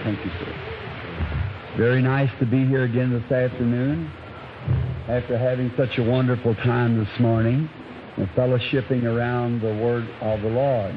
Thank you, sir. Very nice to be here again this afternoon after having such a wonderful time this morning and fellowshipping around the Word of the Lord.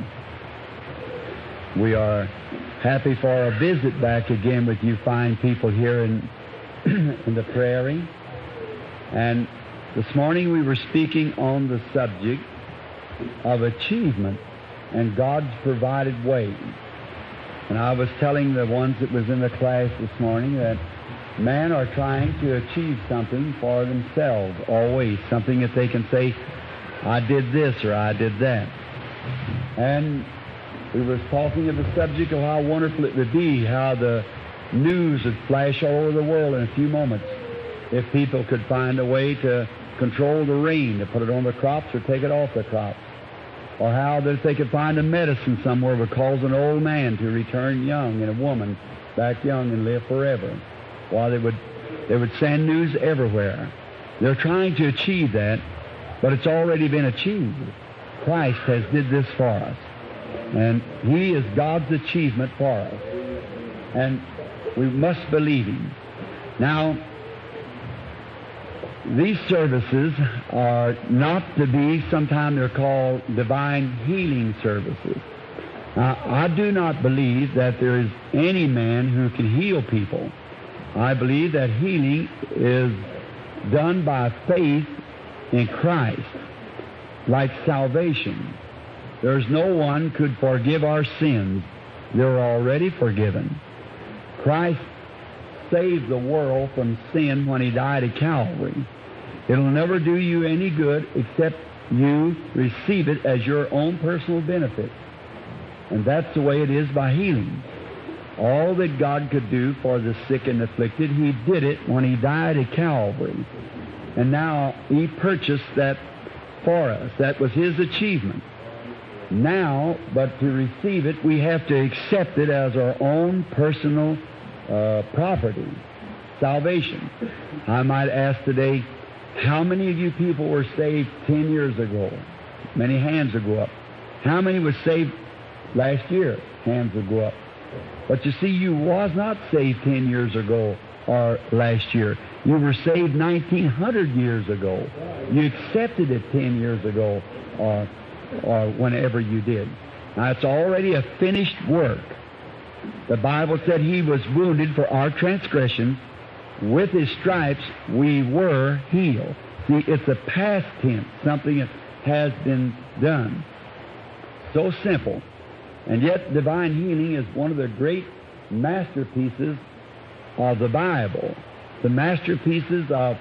We are happy for our visit back again with you fine people here in the prairie. And this morning we were speaking on the subject of achievement and God's provided way. And I was telling the ones that was in the class this morning that men are trying to achieve something for themselves always, something that they can say, I did this or I did that. And we was talking of the subject of how wonderful it would be, how the news would flash all over the world in a few moments if people could find a way to control the rain, to put it on the crops or take it off the crops. Or how that if they could find a medicine somewhere that would cause an old man to return young and a woman back young and live forever. While they would send news everywhere. They're trying to achieve that, but it's already been achieved. Christ has did this for us. And He is God's achievement for us. And we must believe Him. Now, these services are not to be, sometimes they're called divine healing services. Now, I do not believe that there is any man who can heal people. I believe that healing is done by faith in Christ, like salvation. There's no one could forgive our sins. They're already forgiven. Christ saved the world from sin when He died at Calvary. It'll never do you any good except you receive it as your own personal benefit. And that's the way it is by healing. All that God could do for the sick and afflicted, He did it when He died at Calvary. And now He purchased that for us. That was His achievement. Now, but to receive it, we have to accept it as our own personal property, salvation. I might ask today, how many of you people were saved 10 years ago? Many hands will go up. How many were saved last year? Hands will go up. But you see, you was not saved 10 years ago or last year. You were saved 1900 years ago. You accepted it 10 years ago or whenever you did. Now, it's already a finished work. The Bible said He was wounded for our transgressions. With His stripes we were healed. See, it's a past tense, something that has been done. So simple. And yet divine healing is one of the great masterpieces of the Bible. The masterpieces of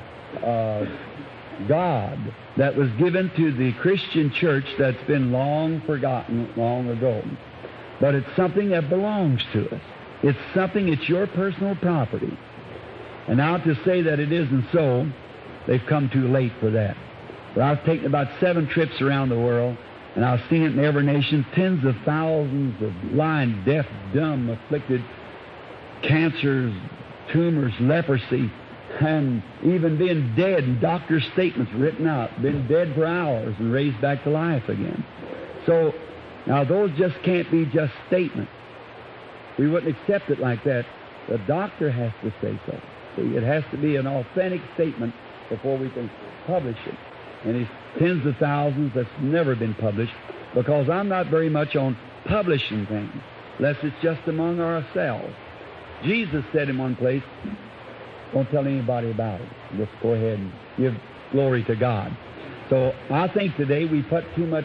God that was given to the Christian church that's been long forgotten long ago. But it's something that belongs to us. It's something, it's your personal property. And now to say that it isn't so, they've come too late for that. But I've taken about 7 trips around the world, and I've seen it in every nation, tens of thousands of blind, deaf, dumb, afflicted, cancers, tumors, leprosy, and even being dead, and doctor's statements written out, been dead for hours and raised back to life again. So, now those just can't be just statements. We wouldn't accept it like that. The doctor has to say so. See, it has to be an authentic statement before we can publish it. And it's tens of thousands that's never been published, because I'm not very much on publishing things, unless it's just among ourselves. Jesus said in one place, don't tell anybody about it. Just go ahead and give glory to God. So I think today we put too much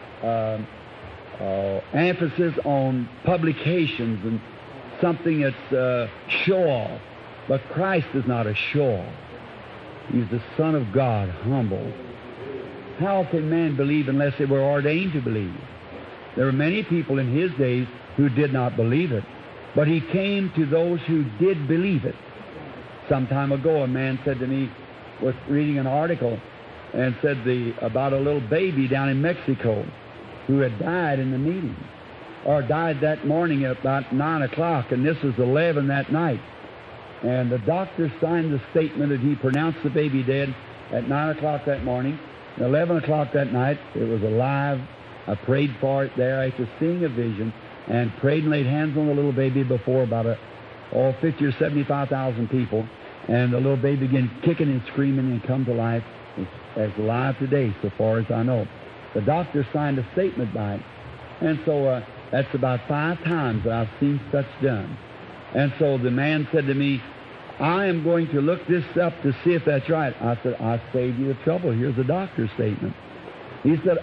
emphasis on publications and something that's show-off. But Christ is not a show-off. He's the Son of God, humble. How can man believe unless they were ordained to believe? There were many people in His days who did not believe it, but He came to those who did believe it. Some time ago, a man said to me, was reading an article, and said about a little baby down in Mexico who had died in the meeting, or died that morning at about 9 o'clock, and this was 11 that night. And the doctor signed the statement that he pronounced the baby dead at 9 o'clock that morning. At 11 o'clock that night, it was alive. I prayed for it there after seeing a vision. and prayed and laid hands on the little baby before about 50 or 75,000 people, and the little baby began kicking and screaming and come to life. As alive today, so far as I know. The doctor signed a statement by it, and so that's about 5 times that I've seen such done. And so the man said to me, I am going to look this up to see if that's right. I said, I saved you the trouble. Here's the doctor's statement. He said,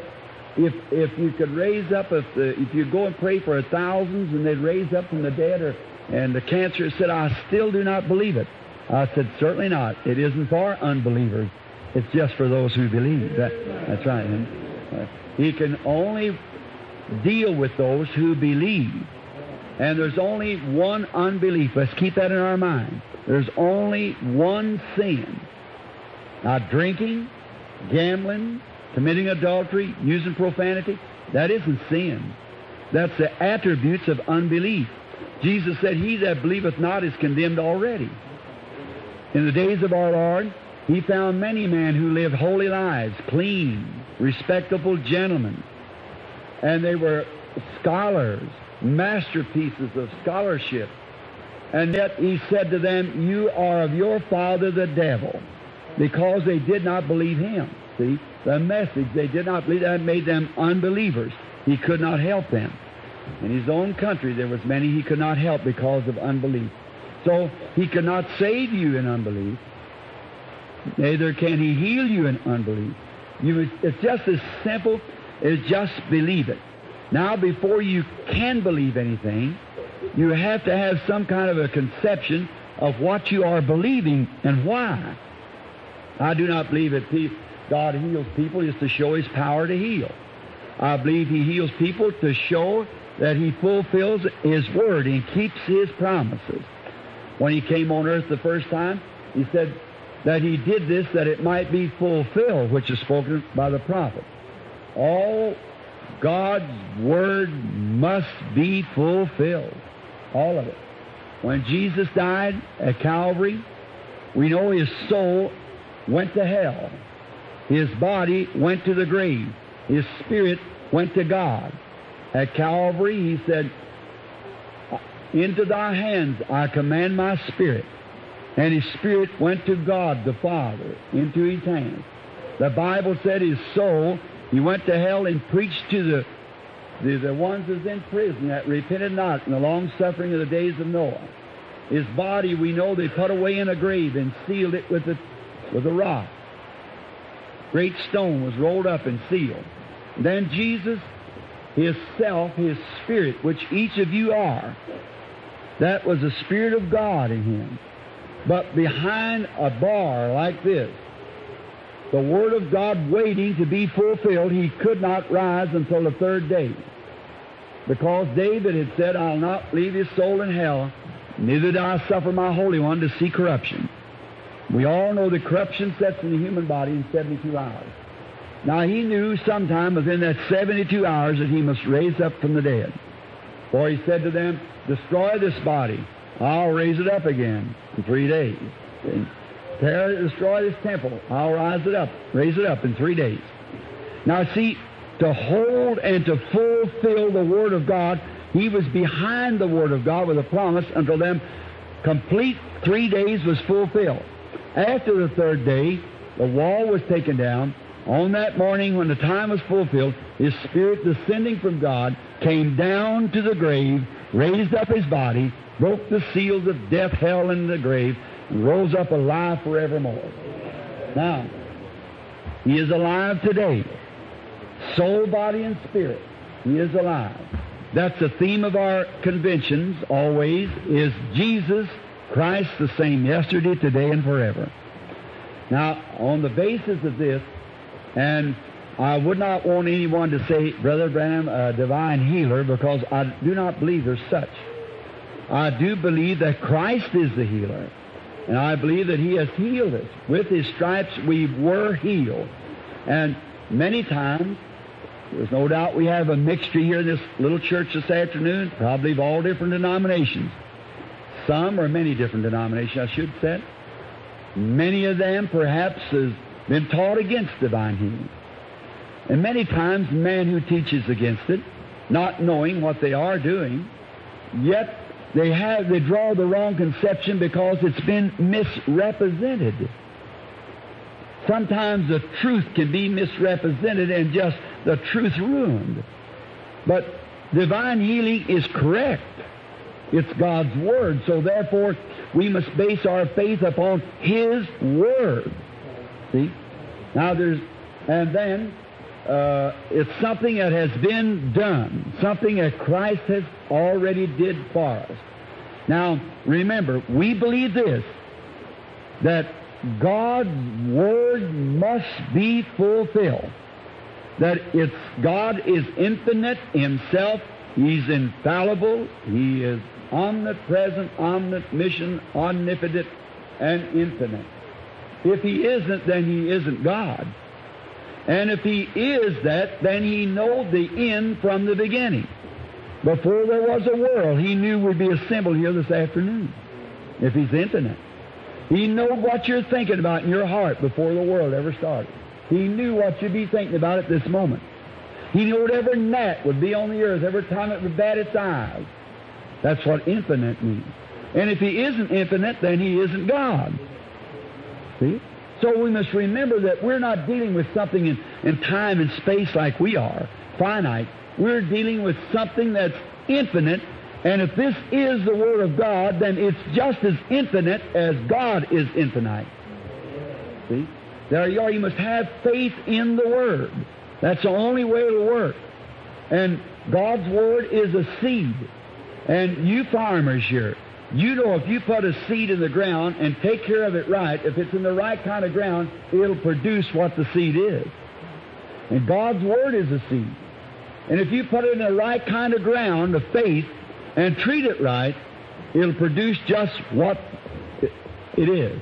if you could raise up, if you go and pray for thousands and they'd raise up from the dead, and the cancer said, I still do not believe it. I said, certainly not. It isn't for unbelievers. It's just for those who believe. That's right. And he can only deal with those who believe. And there's only one unbelief. Let's keep that in our mind. There's only one sin. Not drinking, gambling, committing adultery, using profanity. That isn't sin. That's the attributes of unbelief. Jesus said, he that believeth not is condemned already. In the days of our Lord, he found many men who lived holy lives, clean, respectable gentlemen. And they were scholars, masterpieces of scholarship. And yet he said to them, you are of your father the devil, because they did not believe him. See, the message, they did not believe, that made them unbelievers. He could not help them. In his own country, there was many he could not help because of unbelief. So he could not save you in unbelief. Neither can he heal you in unbelief. It's just as simple as just believe it. Now, before you can believe anything, you have to have some kind of a conception of what you are believing and why. I do not believe that God heals people just to show his power to heal. I believe he heals people to show that he fulfills his word and keeps his promises. When he came on earth the first time, he said that he did this that it might be fulfilled, which is spoken by the prophet. All God's word must be fulfilled. All of it. When Jesus died at Calvary, we know his soul went to hell. His body went to the grave. His spirit went to God. At Calvary, he said, into thy hands I command my spirit. And his spirit went to God the Father, into his hands. The Bible said his soul, he went to hell and preached to the ones that's in prison that repented not in the long suffering of the days of Noah. His body, we know, they put away in a grave and sealed it with a rock. Great stone was rolled up and sealed. And then Jesus, his self, his spirit, which each of you are, that was the Spirit of God in him. But behind a bar like this, the Word of God waiting to be fulfilled, he could not rise until the third day. Because David had said, I'll not leave his soul in hell, neither do I suffer my Holy One to see corruption. We all know that corruption sets in the human body in 72 hours. Now he knew sometime within that 72 hours that he must raise up from the dead. For he said to them, destroy this body. I'll raise it up again in 3 days. Destroy this temple. I'll raise it up in 3 days. Now see, to hold and to fulfill the Word of God, he was behind the Word of God with a promise until then complete 3 days was fulfilled. After the third day, the wall was taken down. On that morning when the time was fulfilled, his spirit descending from God came down to the grave, raised up his body, broke the seals of death, hell, and the grave, and rose up alive forevermore. Now, he is alive today. Soul, body, and spirit. He is alive. That's the theme of our conventions always, is Jesus Christ the same yesterday, today, and forever. Now, on the basis of this, and I would not want anyone to say, Brother Branham, a divine healer, because I do not believe there's such. I do believe that Christ is the healer, and I believe that he has healed us. With his stripes we were healed. And many times, there's no doubt we have a mixture here in this little church this afternoon, probably of all different denominations. Some or many different denominations, I should say. Many of them perhaps has been taught against divine healing. And many times, man who teaches against it not knowing what they are doing, yet they draw the wrong conception because it's been misrepresented. Sometimes the truth can be misrepresented and just the truth ruined. But divine healing is correct. It's God's Word. So therefore, we must base our faith upon His Word. See? Now it's something that has been done, something that Christ has already did for us. Now, remember, we believe this, that God's Word must be fulfilled. That God is infinite Himself. He's infallible. He is omnipresent, omniscient, omnipotent, and infinite. If He isn't, then He isn't God. And if He is that, then He knows the end from the beginning. Before there was a world, He knew we'd be assembled here this afternoon. If He's infinite. He knows what you're thinking about in your heart before the world ever started. He knew what you'd be thinking about at this moment. He knew what every gnat would be on the earth every time it would bat its eyes. That's what infinite means. And if He isn't infinite, then He isn't God. See? So we must remember that we're not dealing with something in time and space like we are, finite. We're dealing with something that's infinite, and if this is the Word of God, then it's just as infinite as God is infinite. See? There you are. You must have faith in the Word. That's the only way it'll work. And God's Word is a seed. And you farmers here, you know if you put a seed in the ground and take care of it right, if it's in the right kind of ground, it'll produce what the seed is. And God's Word is a seed. And if you put it in the right kind of ground of faith and treat it right, it'll produce just what it is.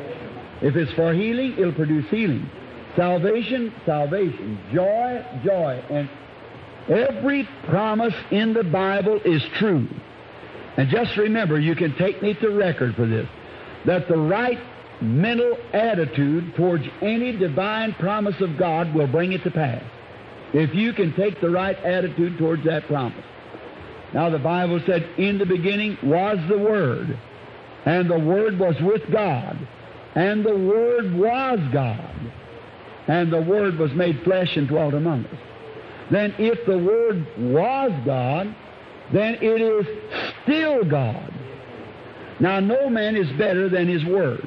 If it's for healing, it'll produce healing. Salvation, salvation. Joy, joy. And every promise in the Bible is true. And just remember, you can take me to record for this, that the right mental attitude towards any divine promise of God will bring it to pass. If you can take the right attitude towards that promise. Now the Bible said, in the beginning was the Word, and the Word was with God, and the Word was God, and the Word was made flesh and dwelt among us. Then if the Word was God, then it is still God. Now no man is better than his Word.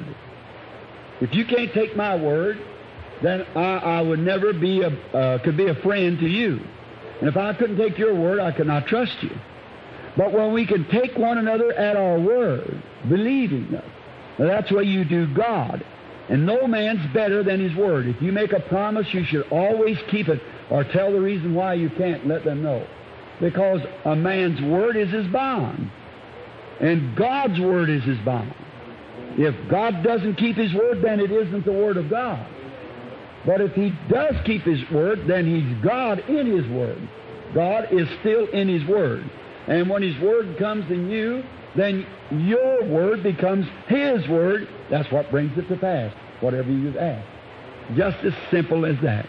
If you can't take my Word, then I would never could be a friend to you. And if I couldn't take your Word, I could not trust you. But when we can take one another at our word, believing us, that's where you do God. And no man's better than his Word. If you make a promise, you should always keep it, or tell the reason why you can't, let them know. Because a man's word is his bond. And God's Word is his bond. If God doesn't keep His Word, then it isn't the Word of God. But if He does keep His Word, then He's God in His Word. God is still in His Word. And when His Word comes in you, then your Word becomes His Word. That's what brings it to pass, whatever you've asked. Just as simple as that.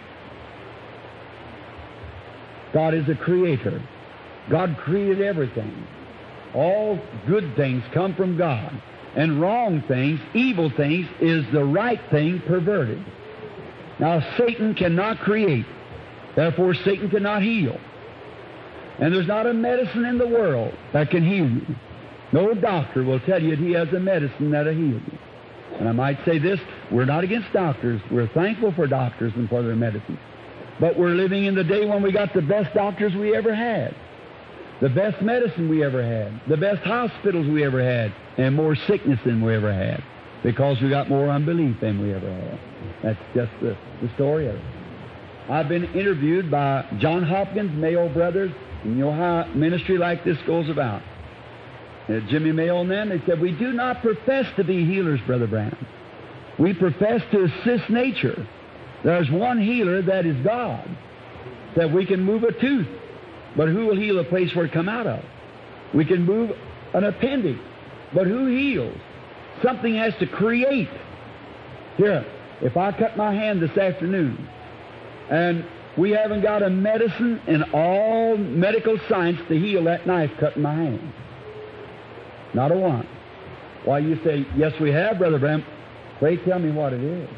God is a creator. God created everything. All good things come from God. And wrong things, evil things, is the right thing perverted. Now, Satan cannot create. Therefore, Satan cannot heal. And there's not a medicine in the world that can heal you. No doctor will tell you that he has a medicine that'll heal you. And I might say this, we're not against doctors. We're thankful for doctors and for their medicine. But we're living in the day when we got the best doctors we ever had, the best medicine we ever had, the best hospitals we ever had, and more sickness than we ever had, because we got more unbelief than we ever had. That's just the story of it. I've been interviewed by John Hopkins, Mayo Brothers, and you know how ministry like this goes about. Jimmy Mayo and them, they said, we do not profess to be healers, Brother Branham. We profess to assist nature. There's one healer, that is God. That we can move a tooth, but who will heal a place where it come out of? We can move an appendix, but who heals? Something has to create. Here, if I cut my hand this afternoon, and We haven't got a medicine in all medical science to heal that knife cut in my hand. Not a one. Why, you say, yes, we have, Brother Branham. Pray tell me what it is.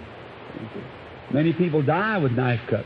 Many people die with knife cuts.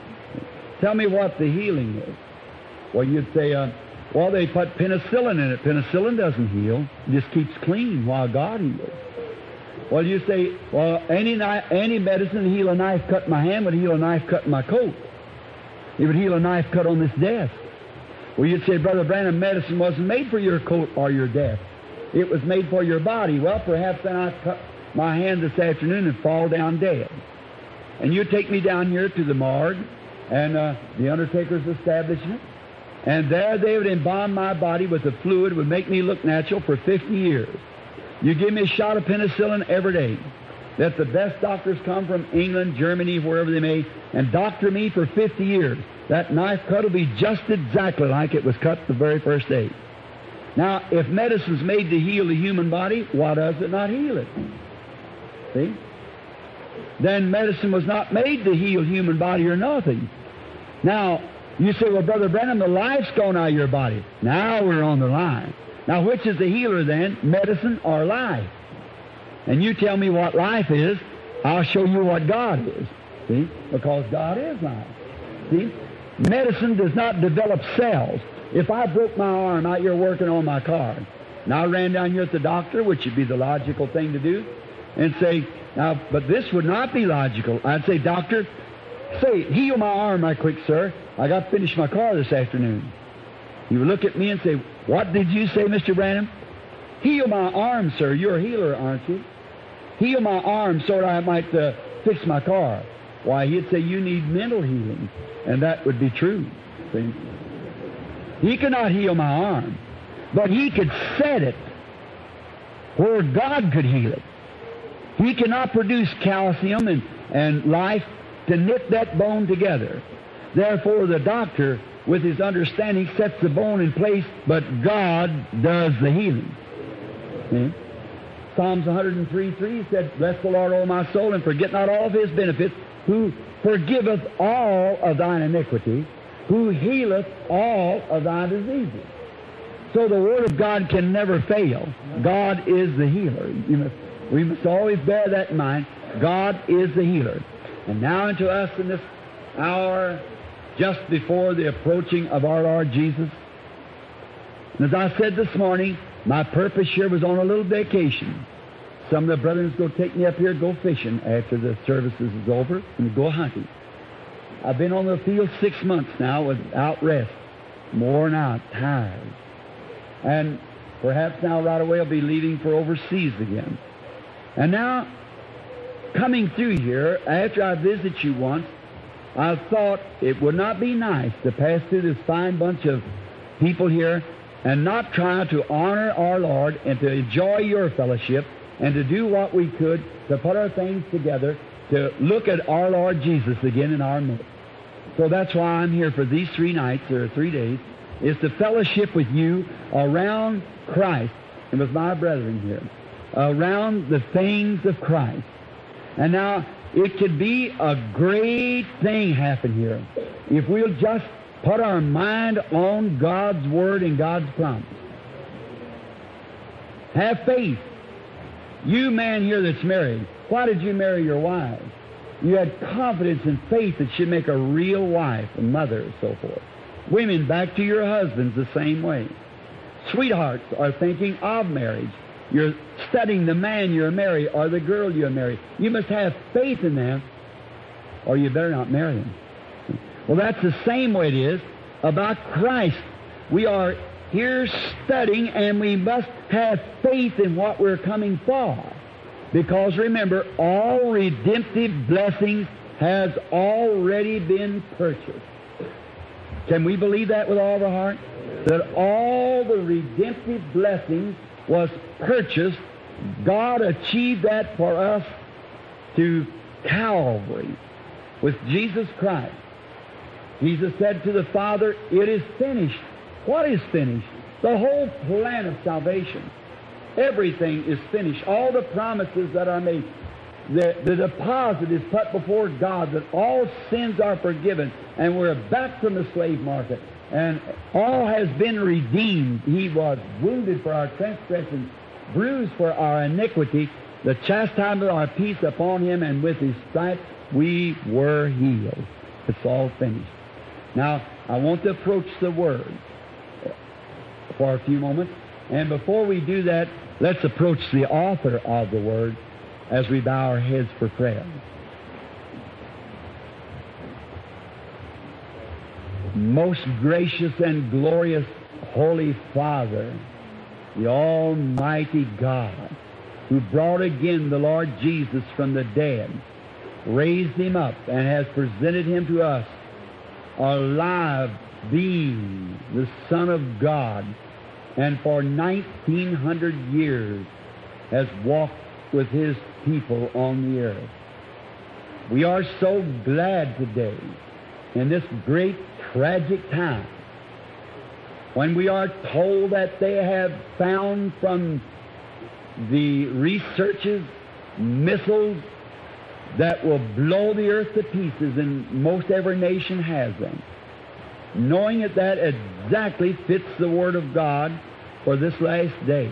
Tell me what the healing is. Well, you'd say, well, they put penicillin in it. Penicillin doesn't heal. It just keeps clean while God heals. Well, you say, well, any medicine to heal a knife cut in my hand would heal a knife cut in my coat. It would heal a knife cut on this desk. Well, you'd say, Brother Branham, medicine wasn't made for your coat or your desk. It was made for your body. Well, perhaps then I cut my hand this afternoon and fall down dead. And you take me down here to the morgue and the undertaker's establishment, and there they would embalm my body with a fluid that would make me look natural for 50 years. You give me a shot of penicillin every day. That the best doctors come from England, Germany, wherever they may, and doctor me for 50 years. That knife cut will be just exactly like it was cut the very first day. Now, if medicine's made to heal the human body, why does it not heal it? See? Then medicine was not made to heal human body or nothing. Now, you say, well, Brother Branham, the life's gone out of your body. Now we're on the line. Now, which is the healer then, medicine or life? And you tell me what life is, I'll show you what God is. See? Because God is life. See? Medicine does not develop cells. If I broke my arm out here working on my car, and I ran down here at the doctor, which would be the logical thing to do, and say, now, but this would not be logical. I'd say, doctor, say, heal my arm right quick, sir. I got to finish my car this afternoon. He would look at me and say, what did you say, Mr. Branham? Heal my arm, sir. You're a healer, aren't you? Heal my arm so that I might fix my car. Why, he'd say, you need mental healing. And that would be true. See? He could not heal my arm, but he could set it where God could heal it. He cannot produce calcium and life to knit that bone together. Therefore, the doctor, with his understanding, sets the bone in place, but God does the healing. See? Psalms 103:3 said, bless the Lord, O my soul, and forget not all of his benefits, who forgiveth all of thine iniquity, who healeth all of thy diseases. So the Word of God can never fail. God is the healer. We must always bear that in mind. God is the healer. And now unto us in this hour, just before the approaching of our Lord Jesus. And as I said this morning, my purpose here was on a little vacation. Some of the brethren go take me up here, go fishing after the services is over, and go hunting. I've been on the field 6 months now without rest, worn out, tired. And perhaps now right away I'll be leaving for overseas again. And now, coming through here, after I visit you once, I thought it would not be nice to pass through this fine bunch of people here and not try to honor our Lord and to enjoy your fellowship and to do what we could to put our things together to look at our Lord Jesus again in our midst. So that's why I'm here for these 3 nights or 3 days, is to fellowship with you around Christ and with my brethren here, around the things of Christ. And now, it could be a great thing happen here if we'll just put our mind on God's Word and God's promise. Have faith. You man here that's married, why did you marry your wife? You had confidence and faith that she'd make a real wife and mother and so forth. Women, back to your husbands the same way. Sweethearts are thinking of marriage. You're studying the man you're married or the girl you're married. You must have faith in them or you better not marry them. Well, that's the same way it is about Christ. We are here studying and we must have faith in what we're coming for. Because remember, all redemptive blessings has already been purchased. Can we believe that with all of our heart? That all the redemptive blessings was purchased. God achieved that for us to Calvary with Jesus Christ. Jesus said to the Father, it is finished. What is finished? The whole plan of salvation. Everything is finished. All the promises that are made. the deposit is put before God that all sins are forgiven, and we're back from the slave market, and all has been redeemed. He was wounded for our transgressions, bruised for our iniquity. The chastisement of our peace upon him, and with his stripes we were healed. It's all finished. Now, I want to approach the Word for a few moments. And before we do that, let's approach the author of the Word as we bow our heads for prayer. Most gracious and glorious Holy Father, the Almighty God, who brought again the Lord Jesus from the dead, raised him up, and has presented him to us, alive being the Son of God, and for 1900 years has walked with his people on the earth. We are so glad today, in this great tragic time, when we are told that they have found from the researches missiles that will blow the earth to pieces, and most every nation has them. Knowing that exactly fits the Word of God for this last day.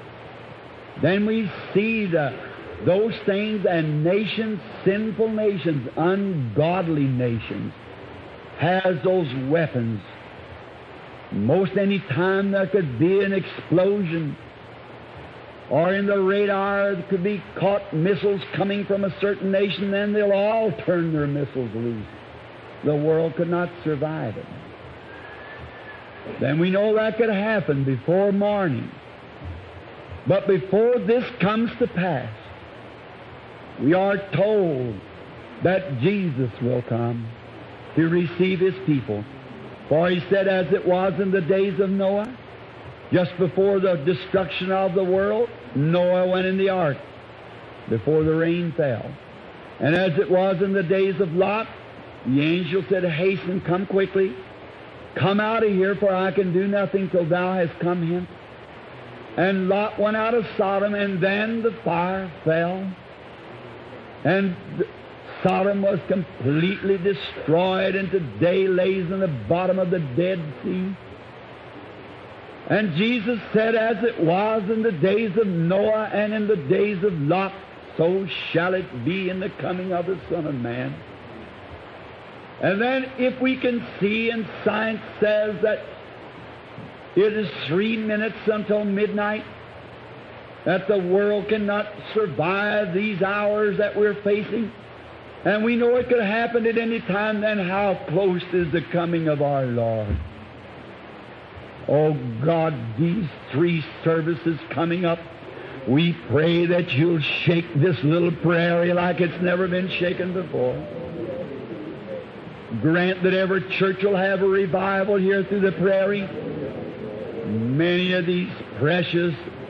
Then we see those things, and nations, sinful nations, ungodly nations, has those weapons. Most any time there could be an explosion, or in the radar there could be caught missiles coming from a certain nation, then they'll all turn their missiles loose. The world could not survive it. Then we know that could happen before morning. But before this comes to pass, we are told that Jesus will come to receive his people. For he said, as it was in the days of Noah, just before the destruction of the world, Noah went in the ark before the rain fell. And as it was in the days of Lot, the angel said, hasten, come quickly. Come out of here, for I can do nothing till thou hast come hence. And Lot went out of Sodom, and then the fire fell. And Sodom was completely destroyed, and today lays in the bottom of the Dead Sea. And Jesus said, as it was in the days of Noah and in the days of Lot, so shall it be in the coming of the Son of Man. And then if we can see, and science says that it is 3 minutes until midnight, that the world cannot survive these hours that we're facing, and we know it could happen at any time, then how close is the coming of our Lord? Oh God, these 3 services coming up, we pray that you'll shake this little prairie like it's never been shaken before. Grant that every church will have a revival here through the prairie. Many of these precious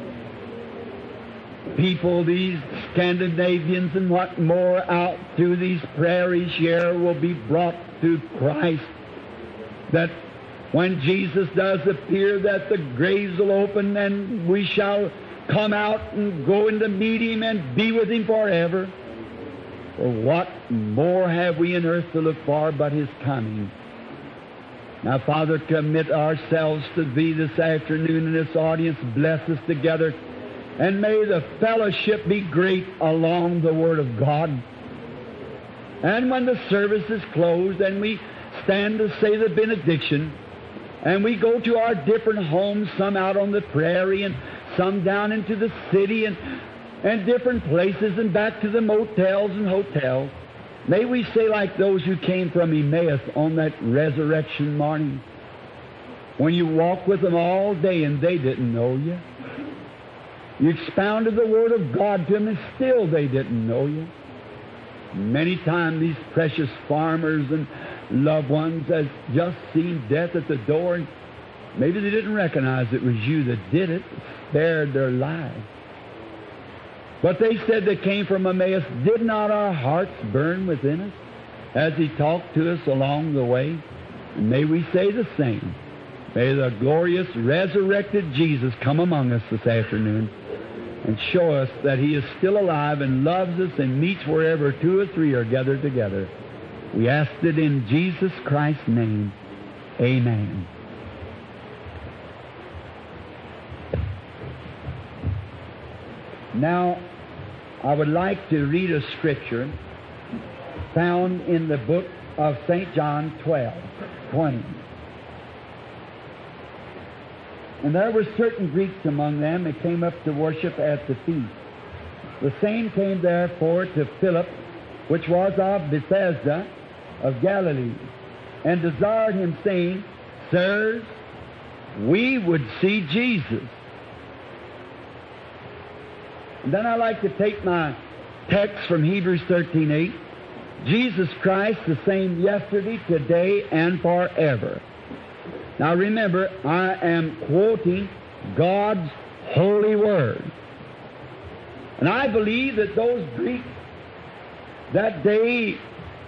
people, these Scandinavians and what more out through these prairies here will be brought to Christ. That when Jesus does appear, that the graves will open and we shall come out and go in to meet him and be with him forever. For what more have we in earth to look for but his coming? Now, Father, commit ourselves to thee this afternoon in this audience. Bless us together. And may the fellowship be great along the Word of God. And when the service is closed and we stand to say the benediction, and we go to our different homes, some out on the prairie and some down into the city and different places and back to the motels and hotels, may we say like those who came from Emmaus on that resurrection morning, when you walked with them all day and they didn't know you. You expounded the Word of God to them and still they didn't know you. Many times these precious farmers and loved ones has just seen death at the door, and maybe they didn't recognize it was you that did it, spared their lives. But they said they came from Emmaus, did not our hearts burn within us as he talked to us along the way? And may we say the same. May the glorious resurrected Jesus come among us this afternoon. and show us that He is still alive and loves us and meets wherever two or three are gathered together. We ask it in Jesus Christ's name. Amen. Now, I would like to read a scripture found in the book of St. John 12:20. And there were certain Greeks among them that came up to worship at the feast. The same came therefore to Philip, which was of Bethsaida of Galilee, and desired him, saying, Sirs, we would see Jesus. And then I like to take my text from Hebrews 13:8. Jesus Christ the same yesterday, today, and forever. Now remember, I am quoting God's holy word. And I believe that those Greeks that day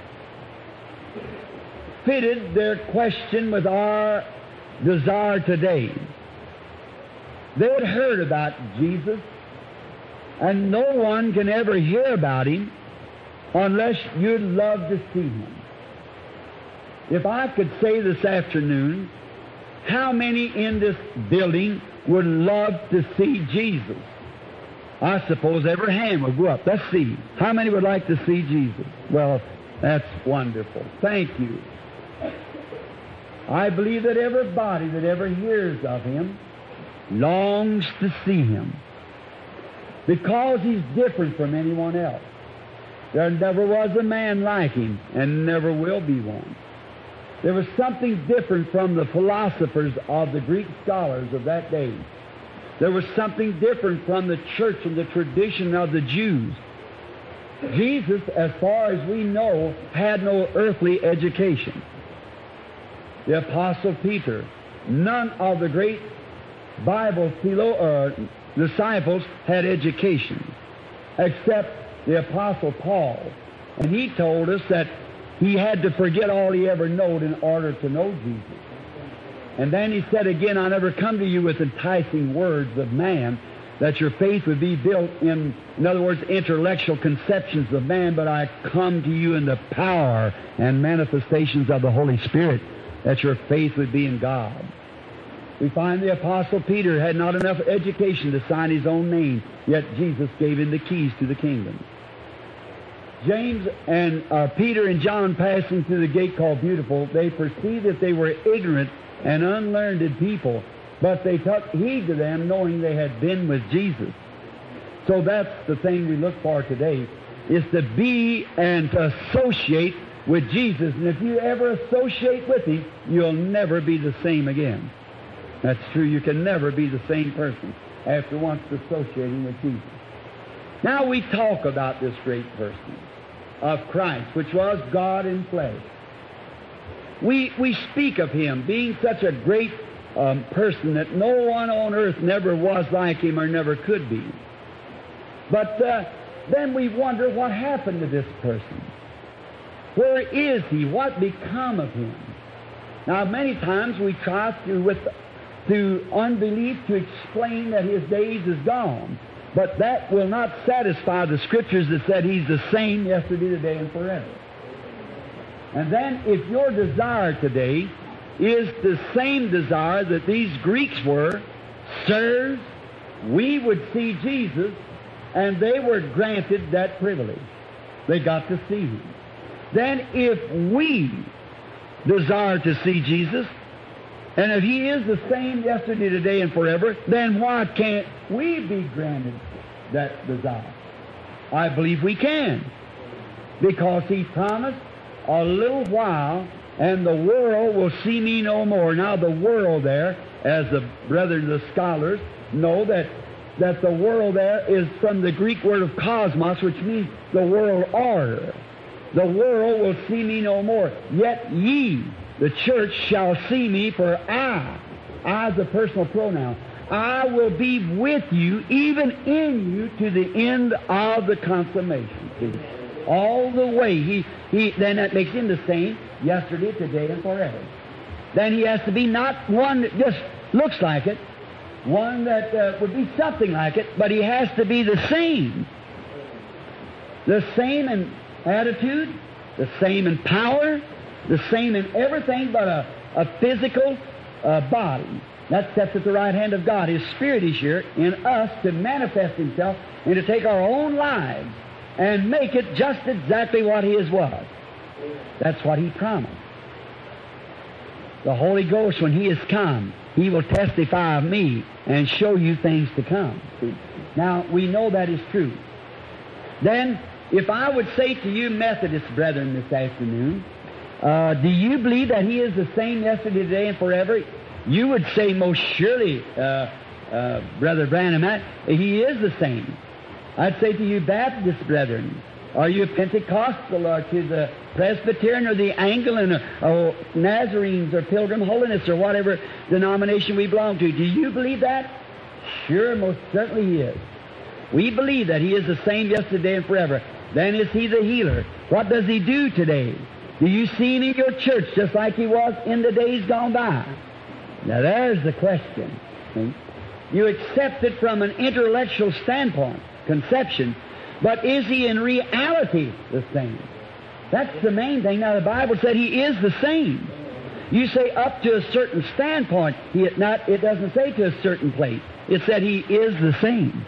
fitted their question with our desire today. They had heard about Jesus, and no one can ever hear about Him unless you'd love to see Him. If I could say this afternoon, how many in this building would love to see Jesus? I suppose every hand will go up. Let's see. How many would like to see Jesus? Well, that's wonderful. Thank you. I believe that everybody that ever hears of Him longs to see Him, because He's different from anyone else. There never was a man like Him, and never will be one. There was something different from the philosophers of the Greek scholars of that day. There was something different from the church and the tradition of the Jews. Jesus, as far as we know, had no earthly education. The Apostle Peter, none of the great Bible disciples had education, except the Apostle Paul. And he told us that he had to forget all he ever knowed in order to know Jesus. And then he said again, I never come to you with enticing words of man, that your faith would be built in other words, intellectual conceptions of man, but I come to you in the power and manifestations of the Holy Spirit, that your faith would be in God. We find the Apostle Peter had not enough education to sign his own name, yet Jesus gave him the keys to the kingdom. James and Peter and John, passing through the gate called Beautiful, they perceived that they were ignorant and unlearned people, but they took heed to them, knowing they had been with Jesus. So that's the thing we look for today, is to be and to associate with Jesus. And if you ever associate with Him, you'll never be the same again. That's true. You can never be the same person after once associating with Jesus. Now we talk about this great person of Christ, which was God in flesh. We speak of Him being such a great person that no one on earth never was like Him or never could be. But then we wonder what happened to this person. Where is He? What become of Him? Now, many times we try through unbelief to explain that His days is gone. But that will not satisfy the Scriptures that said He's the same yesterday, today, and forever. And then if your desire today is the same desire that these Greeks were, sirs, we would see Jesus, and they were granted that privilege. They got to see Him. Then if we desire to see Jesus, and if He is the same yesterday, today, and forever, then why can't we be granted that desire? I believe we can, because He promised a little while, and the world will see me no more. Now the world there, as the brethren, the scholars, know that the world there is from the Greek word of cosmos, which means the world order. The world will see me no more. Yet ye, the church, shall see me, for I is a personal pronoun, I will be with you, even in you, to the end of the consummation. See? All the way. Then that makes Him the same yesterday, today, and forever. Then He has to be not one that just looks like it, one that would be something like it, but He has to be the same. The same in attitude, the same in power, the same in everything but a physical body. That sits at the right hand of God. His Spirit is here in us to manifest Himself and to take our own lives and make it just exactly what His was. That's what He promised. The Holy Ghost, when He is come, He will testify of me and show you things to come. See? Now, we know that is true. Then, if I would say to you Methodist brethren this afternoon, do you believe that He is the same yesterday, today, and forever? You would say most surely, Brother Branham, He is the same. I'd say to you Baptist brethren, are you Pentecostal or to the Presbyterian or the Anglican or Nazarenes or Pilgrim Holiness or whatever denomination we belong to? Do you believe that? Sure, most certainly He is. We believe that He is the same yesterday and forever. Then is He the healer. What does He do today? Do you see Him in your church just like He was in the days gone by? Now there's the question. See? You accept it from an intellectual standpoint, conception, but is He in reality the same? That's the main thing. Now the Bible said He is the same. You say up to a certain standpoint. It doesn't say to a certain place. It said He is the same.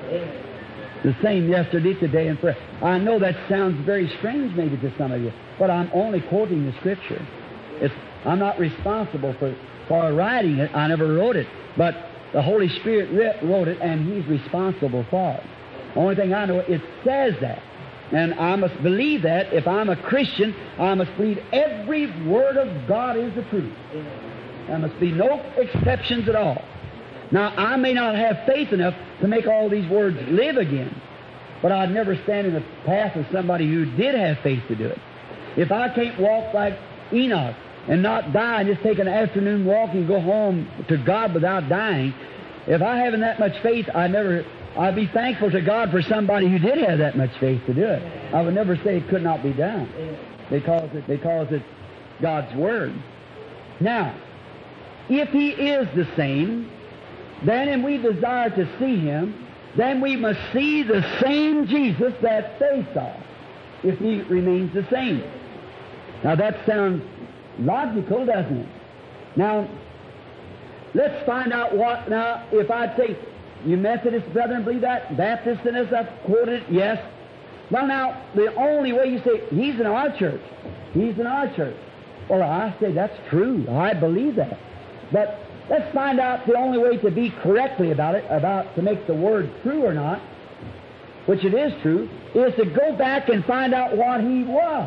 The same yesterday, today, and forever. I know that sounds very strange maybe to some of you, but I'm only quoting the Scripture. I'm not responsible for writing it. I never wrote it, but the Holy Spirit wrote it, and He's responsible for it. Only thing I know, it says that. And I must believe that. If I'm a Christian, I must believe every word of God is the truth. There must be no exceptions at all. Now, I may not have faith enough to make all these words live again, but I'd never stand in the path of somebody who did have faith to do it. If I can't walk like Enoch and not die and just take an afternoon walk and go home to God without dying, if I haven't that much faith, I'd be thankful to God for somebody who did have that much faith to do it. I would never say it could not be done because it's God's Word. Now, if He is the same, then and we desire to see Him, then we must see the same Jesus that they saw, if He remains the same. Now that sounds logical, doesn't it? Now, let's find out what, now, if I'd say, you Methodist brethren believe that? Baptists in us, I've quoted, yes. Well, now, the only way you say, He's in our church. He's in our church. Well, I say that's true. I believe that. But let's find out the only way to be correctly about it, to make the Word true or not, which it is true, is to go back and find out what He was.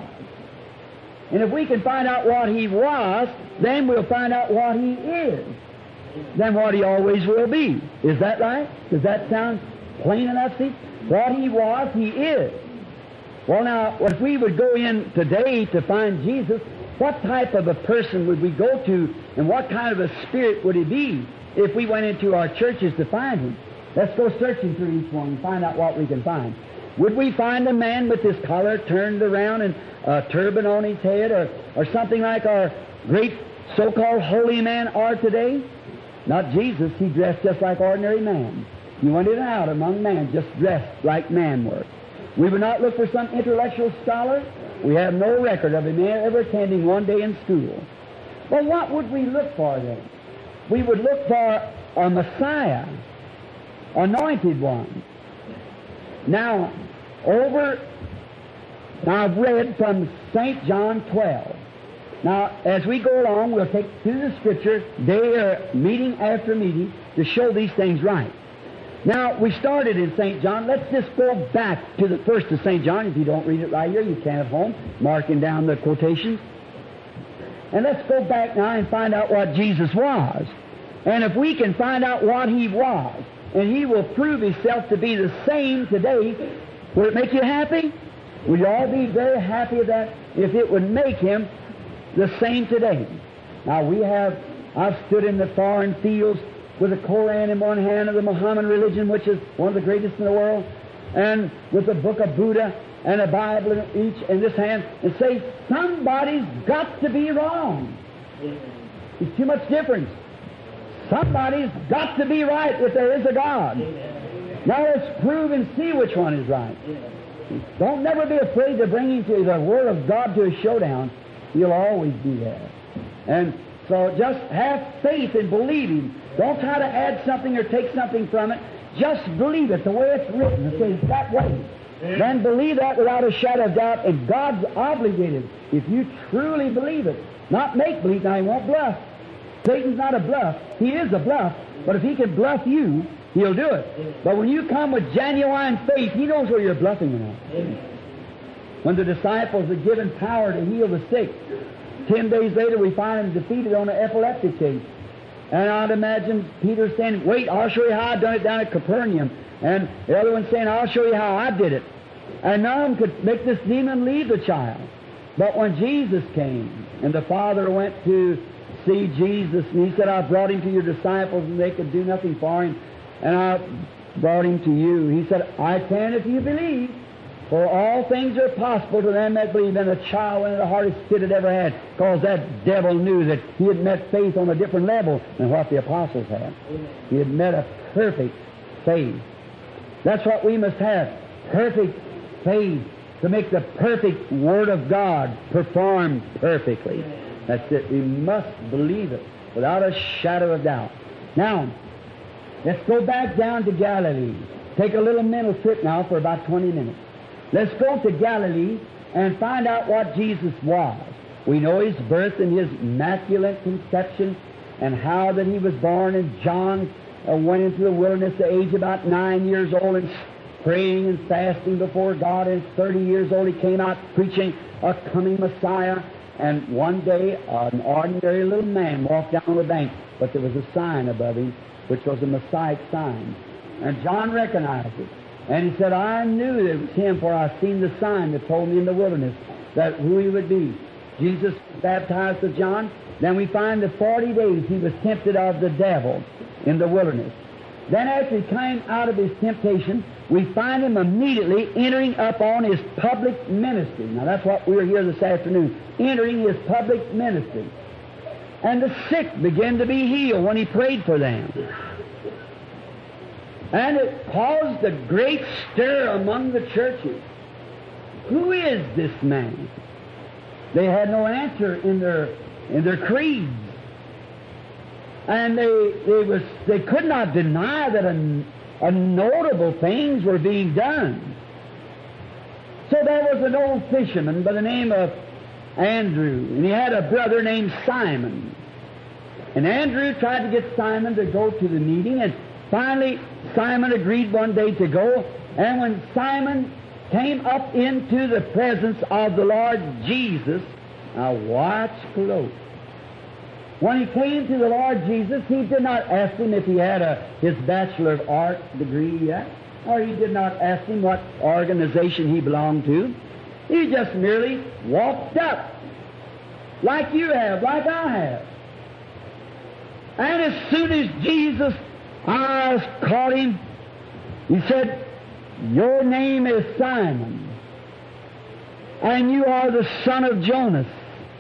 And if we can find out what He was, then we'll find out what He is. Then what He always will be. Is that right? Does that sound plain enough, see? What He was, He is. Well, now, if we would go in today to find Jesus, what type of a person would we go to, and what kind of a spirit would He be if we went into our churches to find Him? Let's go searching through each one and find out what we can find. Would we find a man with his collar turned around and a turban on his head, or something like our great so-called holy men are today? Not Jesus. He dressed just like ordinary man. He went in and out among men, just dressed like man were. We would not look for some intellectual scholar. We have no record of him ever attending one day in school. Well, what would we look for then? We would look for a Messiah, anointed one. Now, I've read from St. John 12. Now, as we go along, we'll take through the Scripture day or meeting after meeting to show these things right. Now, we started in St. John. Let's just go back to the first of St. John. If you don't read it right here, you can at home, marking down the quotations. And let's go back now and find out what Jesus was. And if we can find out what He was, and He will prove Himself to be the same today, will it make you happy? Will you all be very happy with that if it would make Him the same today? Now I've stood in the foreign fields with the Koran in one hand of the Mohammedan religion, which is one of the greatest in the world, and with the book of Buddha and a Bible in each in this hand, and say, somebody's got to be wrong. There's too much difference. Somebody's got to be right if there is a God. Now let's prove and see which one is right. Don't never be afraid to bring him to the Word of God to a showdown. He'll always be there. And so just have faith and believe him. Don't try to add something or take something from it. Just believe it the way it's written. It says that way. Then believe that without a shadow of doubt, and God's obligated if you truly believe it. Not make believe. Now, he won't bluff. Satan's not a bluff. He is a bluff. But if he can bluff you, he'll do it. But when you come with genuine faith, he knows where you're bluffing or not. When the disciples had given power to heal the sick, 10 days later we find them defeated on an epileptic case. And I'd imagine Peter saying, wait, I'll show you how I done it down at Capernaum. And the other one saying, I'll show you how I did it. And none of them could make this demon leave the child. But when Jesus came, and the Father went to see Jesus, and he said, I brought him to your disciples, and they could do nothing for him, and I brought him to you. He said, I can if you believe, for all things are possible to them that believe. And the child went in the hardest fit it ever had, because that devil knew that he had met faith on a different level than what the apostles had. He had met a perfect faith. That's what we must have, perfect faith, to make the perfect Word of God perform perfectly. That's it. We must believe it without a shadow of doubt. Now, let's go back down to Galilee. Take a little mental trip now for about 20 minutes. Let's go to Galilee and find out what Jesus was. We know his birth and his immaculate conception, and how that he was born, and John went into the wilderness at the age of about 9 years old and praying and fasting before God. And 30 years old he came out preaching a coming Messiah. And one day an ordinary little man walked down the bank, but there was a sign above him, which was a Messiah sign. And John recognized it. And he said, I knew that it was him, for I seen the sign that told me in the wilderness that who he would be. Jesus baptized of John. Then we find that 40 days he was tempted of the devil in the wilderness. Then after he came out of his temptation, we find him immediately entering upon his public ministry. Now that's what we're here this afternoon, entering his public ministry. And the sick began to be healed when he prayed for them. And it caused a great stir among the churches. Who is this man? They had no answer in their creeds. And they could not deny that a notable things were being done. So there was an old fisherman by the name of Andrew, and he had a brother named Simon. And Andrew tried to get Simon to go to the meeting, and finally Simon agreed one day to go. And when Simon came up into the presence of the Lord Jesus, now watch close. When he came to the Lord Jesus, he did not ask him if he had his Bachelor of Arts degree yet, or he did not ask him what organization he belonged to. He just merely walked up, like you have, like I have. And as soon as Jesus' eyes caught him, he said, your name is Simon, and you are the son of Jonas.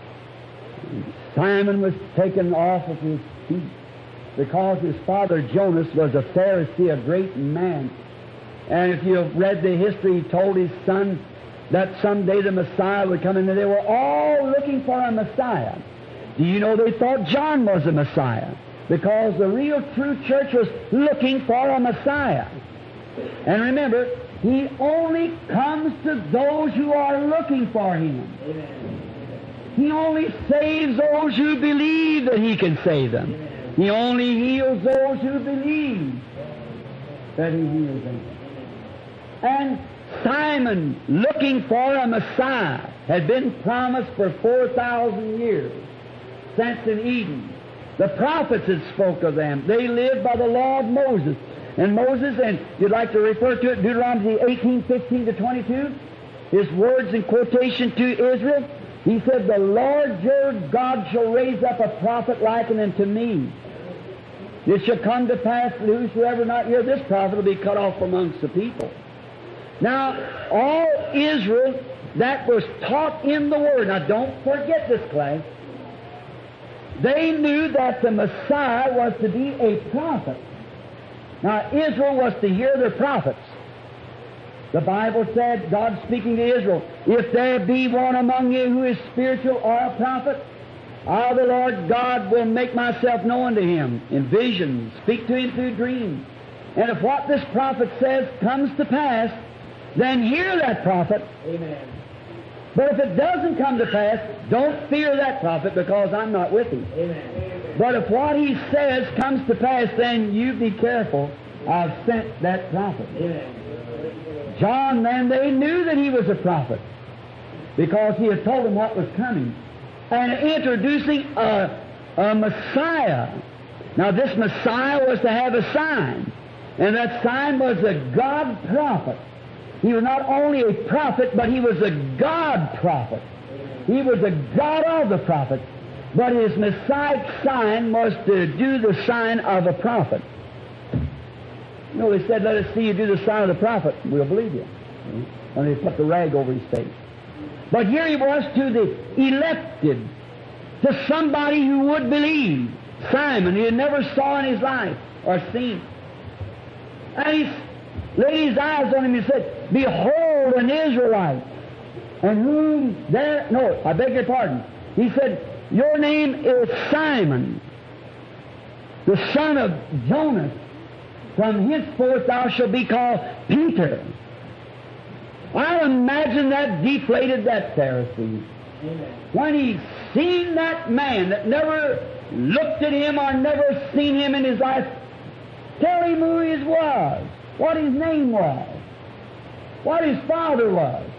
Simon was taken off of his feet because his father Jonas was a Pharisee, a great man. And if you've read the history, he told his son that someday the Messiah would come, and they were all looking for a Messiah. Do you know they thought John was a Messiah? Because the real true church was looking for a Messiah. And remember, he only comes to those who are looking for him. Amen. He only saves those who believe that he can save them. He only heals those who believe that he heals them. And Simon, looking for a Messiah, had been promised for 4,000 years, since in Eden. The prophets had spoke of them. They lived by the law of Moses. And Moses, and you'd like to refer to it, Deuteronomy 18:15-22, his words in quotation to Israel, he said, the Lord your God shall raise up a prophet like unto me. It shall come to pass that whosoever not hear this prophet will be cut off amongst the people. Now, all Israel that was taught in the Word, now don't forget this, class, they knew that the Messiah was to be a prophet. Now, Israel was to hear their prophets. The Bible said, God speaking to Israel, if there be one among you who is spiritual or a prophet, I, the Lord God, will make myself known to him in visions, speak to him through dreams. And if what this prophet says comes to pass, then hear that prophet. Amen. But if it doesn't come to pass, don't fear that prophet, because I'm not with him. Amen. But if what he says comes to pass, then you be careful. I've sent that prophet. Amen. John, then, they knew that he was a prophet, because he had told them what was coming, and introducing a Messiah. Now, this Messiah was to have a sign, and that sign was a God prophet. He was not only a prophet, but he was a God prophet. He was a God of the prophet, but his Messiah sign was to do the sign of a prophet. You know, they said, let us see you do the sign of the prophet, we'll believe you. And they put the rag over his face. But here he was to the elected, to somebody who would believe. Simon, he had never saw in his life or seen. And he laid his eyes on him and said, behold, an Israelite. And whom there, no, I beg your pardon. He said, your name is Simon, the son of Jonas. From henceforth thou shalt be called Peter. I imagine that deflated that Pharisee. Amen. When he seen that man that never looked at him or never seen him in his life, tell him who he was, what his name was, what his father was.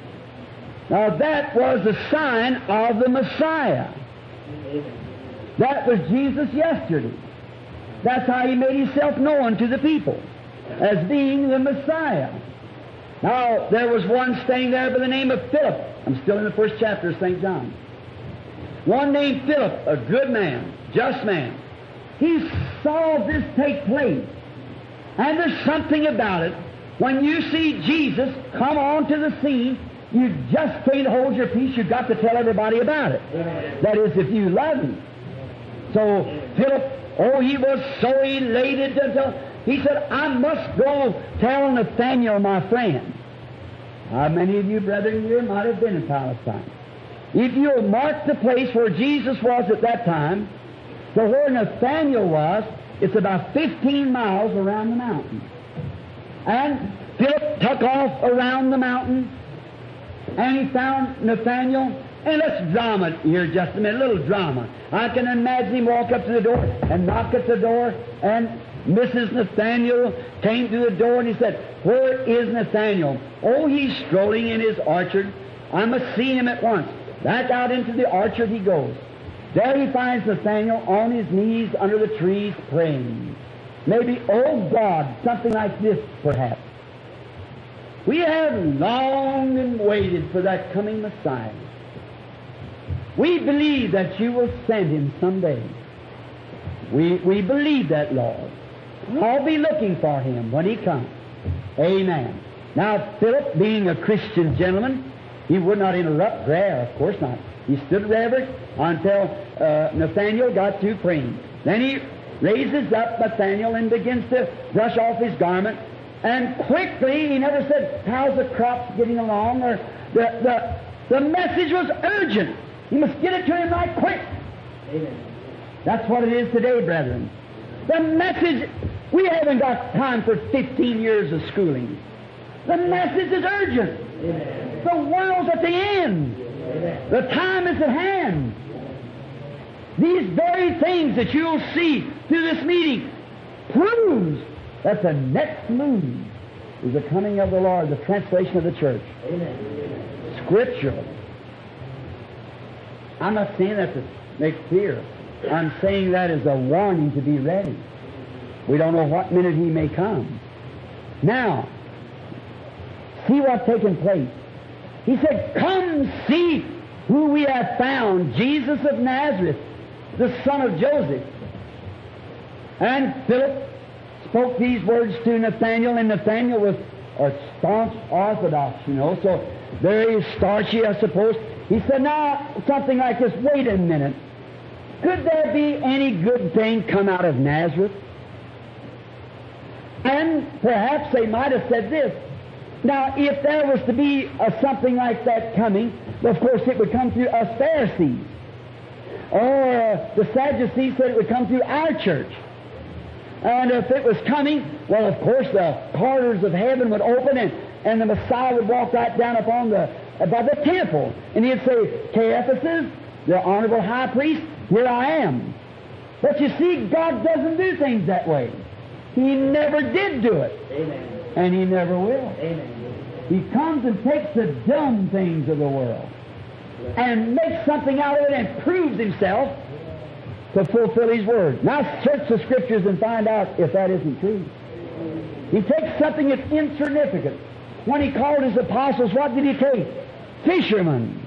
Now that was the sign of the Messiah. Amen. That was Jesus yesterday. That's how he made himself known to the people, as being the Messiah. Now, there was one staying there by the name of Philip. I'm still in the first chapter of St. John. One named Philip, a good man, just man. He saw this take place. And there's something about it. When you see Jesus come onto the scene, you just can't hold your peace. You've got to tell everybody about it. Amen. That is, if you love him. So, Philip, he was so elated he said, I must go tell Nathanael, my friend. How many of you, brethren, here might have been in Palestine? If you'll mark the place where Jesus was at that time, to where Nathanael was, it's about 15 miles around the mountain. And Philip took off around the mountain, and he found Nathanael. And let's drama here just a minute, a little drama. I can imagine him walk up to the door and knock at the door, and Mrs. Nathanael came to the door and he said, where is Nathanael? Oh, he's strolling in his orchard. I must see him at once. Back out into the orchard he goes. There he finds Nathanael on his knees under the trees praying. Maybe, oh God, something like this perhaps. We have longed and waited for that coming Messiah. We believe that you will send him someday. We believe that, Lord. I'll be looking for him when he comes. Amen. Now, Philip, being a Christian gentleman, he would not interrupt prayer, of course not. He stood reverent until Nathanael got through praying. Then he raises up Nathanael and begins to brush off his garment. And quickly, he never said, how's the crops getting along? Or the message was urgent. You must get it to him right quick. Amen. That's what it is today, brethren. The message, we haven't got time for 15 years of schooling. The message is urgent. Amen. The world's at the end. Amen. The time is at hand. These very things that you'll see through this meeting proves that the next move is the coming of the Lord, the translation of the church. Amen. Scriptural. I'm not saying that to make fear. I'm saying that as a warning to be ready. We don't know what minute he may come. Now, see what's taking place. He said, come see who we have found, Jesus of Nazareth, the son of Joseph. And Philip spoke these words to Nathanael, and Nathanael was a staunch Orthodox, so very starchy, I suppose. He said, now, something like this, wait a minute. Could there be any good thing come out of Nazareth? And perhaps they might have said this. Now, if there was to be something like that coming, of course it would come through us Pharisees. Or the Sadducees said it would come through our church. And if it was coming, well, of course the corridors of heaven would open and the Messiah would walk right down upon by the temple. And he'd say, Caiaphas, the honorable high priest, here I am. But you see, God doesn't do things that way. He never did do it. Amen. And He never will. Amen. He comes and takes the dumb things of the world and makes something out of it and proves Himself to fulfill His Word. Now search the Scriptures and find out if that isn't true. He takes something that's insignificant. When He called His apostles, what did He take? Fishermen.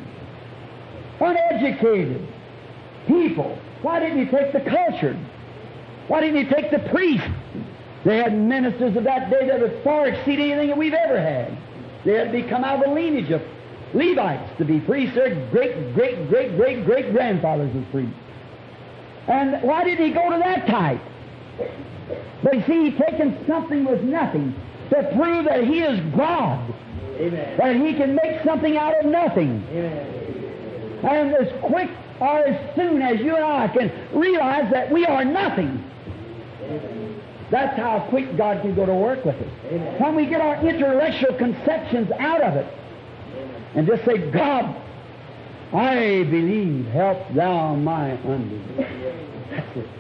Uneducated people. Why didn't He take the cultured? Why didn't He take the priests? They had ministers of that day that would far exceed anything that we've ever had. They had become out of the lineage of Levites to be priests. Their great-great-great-great-great-grandfathers was priests. And why did He go to that type? But you see, He's taken something with nothing to prove that He is God. Amen. That He can make something out of nothing. Amen. And as quick or as soon as you and I can realize that we are nothing, Amen. that's how quick God can go to work with us. Amen. When we get our intellectual conceptions out of it and just say, God, I believe, help thou my unbelief. That's it.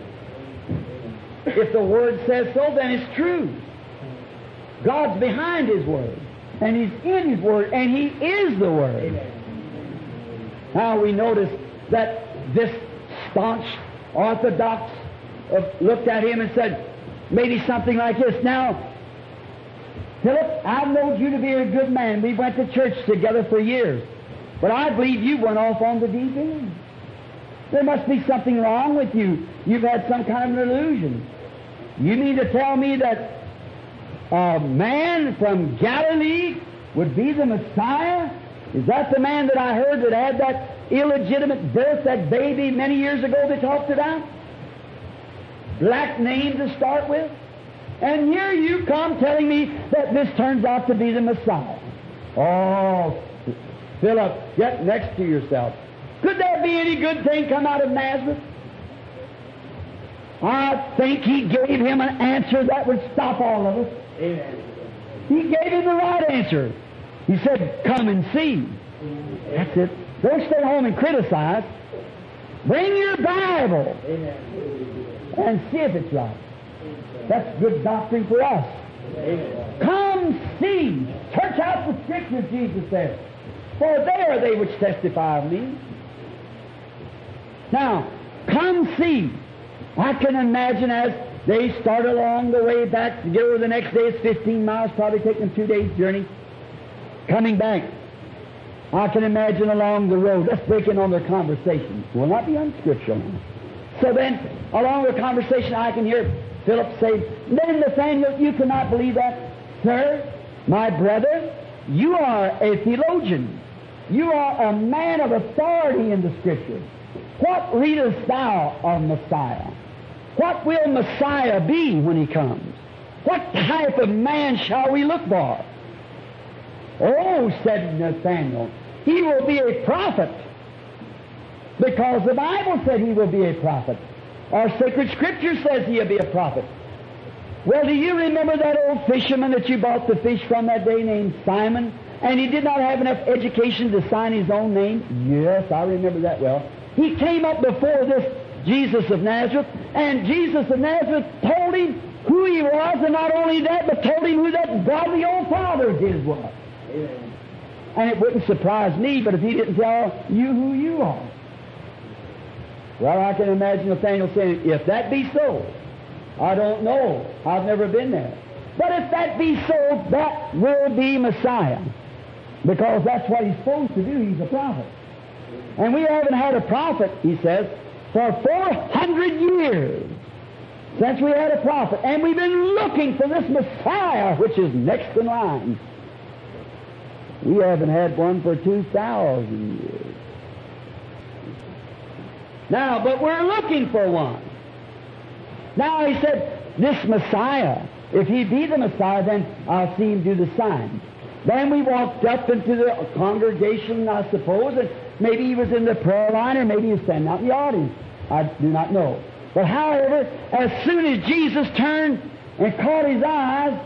If the Word says so, then it's true. God's behind His Word, and He's in His Word, and He is the Word. Amen. Now we notice that this staunch Orthodox looked at Him and said, maybe something like this. Now, Philip, I've known you to be a good man. We went to church together for years. But I believe you went off on the deep end. There must be something wrong with you. You've had some kind of an illusion. You mean to tell me that a man from Galilee would be the Messiah? Is that the man that I heard that had that illegitimate birth, that baby many years ago they talked about? Black name to start with? And here you come telling me that this turns out to be the Messiah. Oh, Philip, get next to yourself. Could there be any good thing come out of Nazareth? I think He gave him an answer that would stop all of us. Amen. He gave him the right answer. He said, come and see. That's it. Don't stay home and criticize. Bring your Bible Amen. and see if it's right. That's good doctrine for us. Amen. Come see. Search out the Scriptures, Jesus said. For they are they which testify of me. Now, come see. I can imagine as they start along the way back to get over the next day, it's 15 miles, probably taking 2 days' journey. Coming back, I can imagine along the road, let's break in on their conversation. Will not be unscriptural. So then, along the conversation, I can hear Philip say, then Nathaniel, you cannot believe that. Sir, my brother, you are a theologian. You are a man of authority in the Scripture. What readest thou of Messiah? What will Messiah be when He comes? What type of man shall we look for? Oh, said Nathaniel, He will be a prophet, because the Bible said He will be a prophet. Our sacred Scripture says He'll be a prophet. Well, do you remember that old fisherman that you bought the fish from that day named Simon? And he did not have enough education to sign his own name? Yes, I remember that well. He came up before this Jesus of Nazareth, and Jesus of Nazareth told him who He was, and not only that, but told him who that godly old father of his was. Amen. And it wouldn't surprise me, but if he didn't tell you who you are. Well, I can imagine Nathaniel saying, if that be so, I don't know. I've never been there. But if that be so, that will be Messiah. Because that's what He's supposed to do. He's a prophet. And we haven't had a prophet, he says, for 400 years since we had a prophet. And we've been looking for this Messiah, which is next in line. We haven't had one for 2,000 years. Now, but we're looking for one. Now, he said, this Messiah, if he be the Messiah, then I'll see him do the sign. Then we walked up into the congregation, I suppose, and maybe he was in the prayer line, or maybe he was standing out in the audience. I do not know. But however, as soon as Jesus turned and caught his eyes,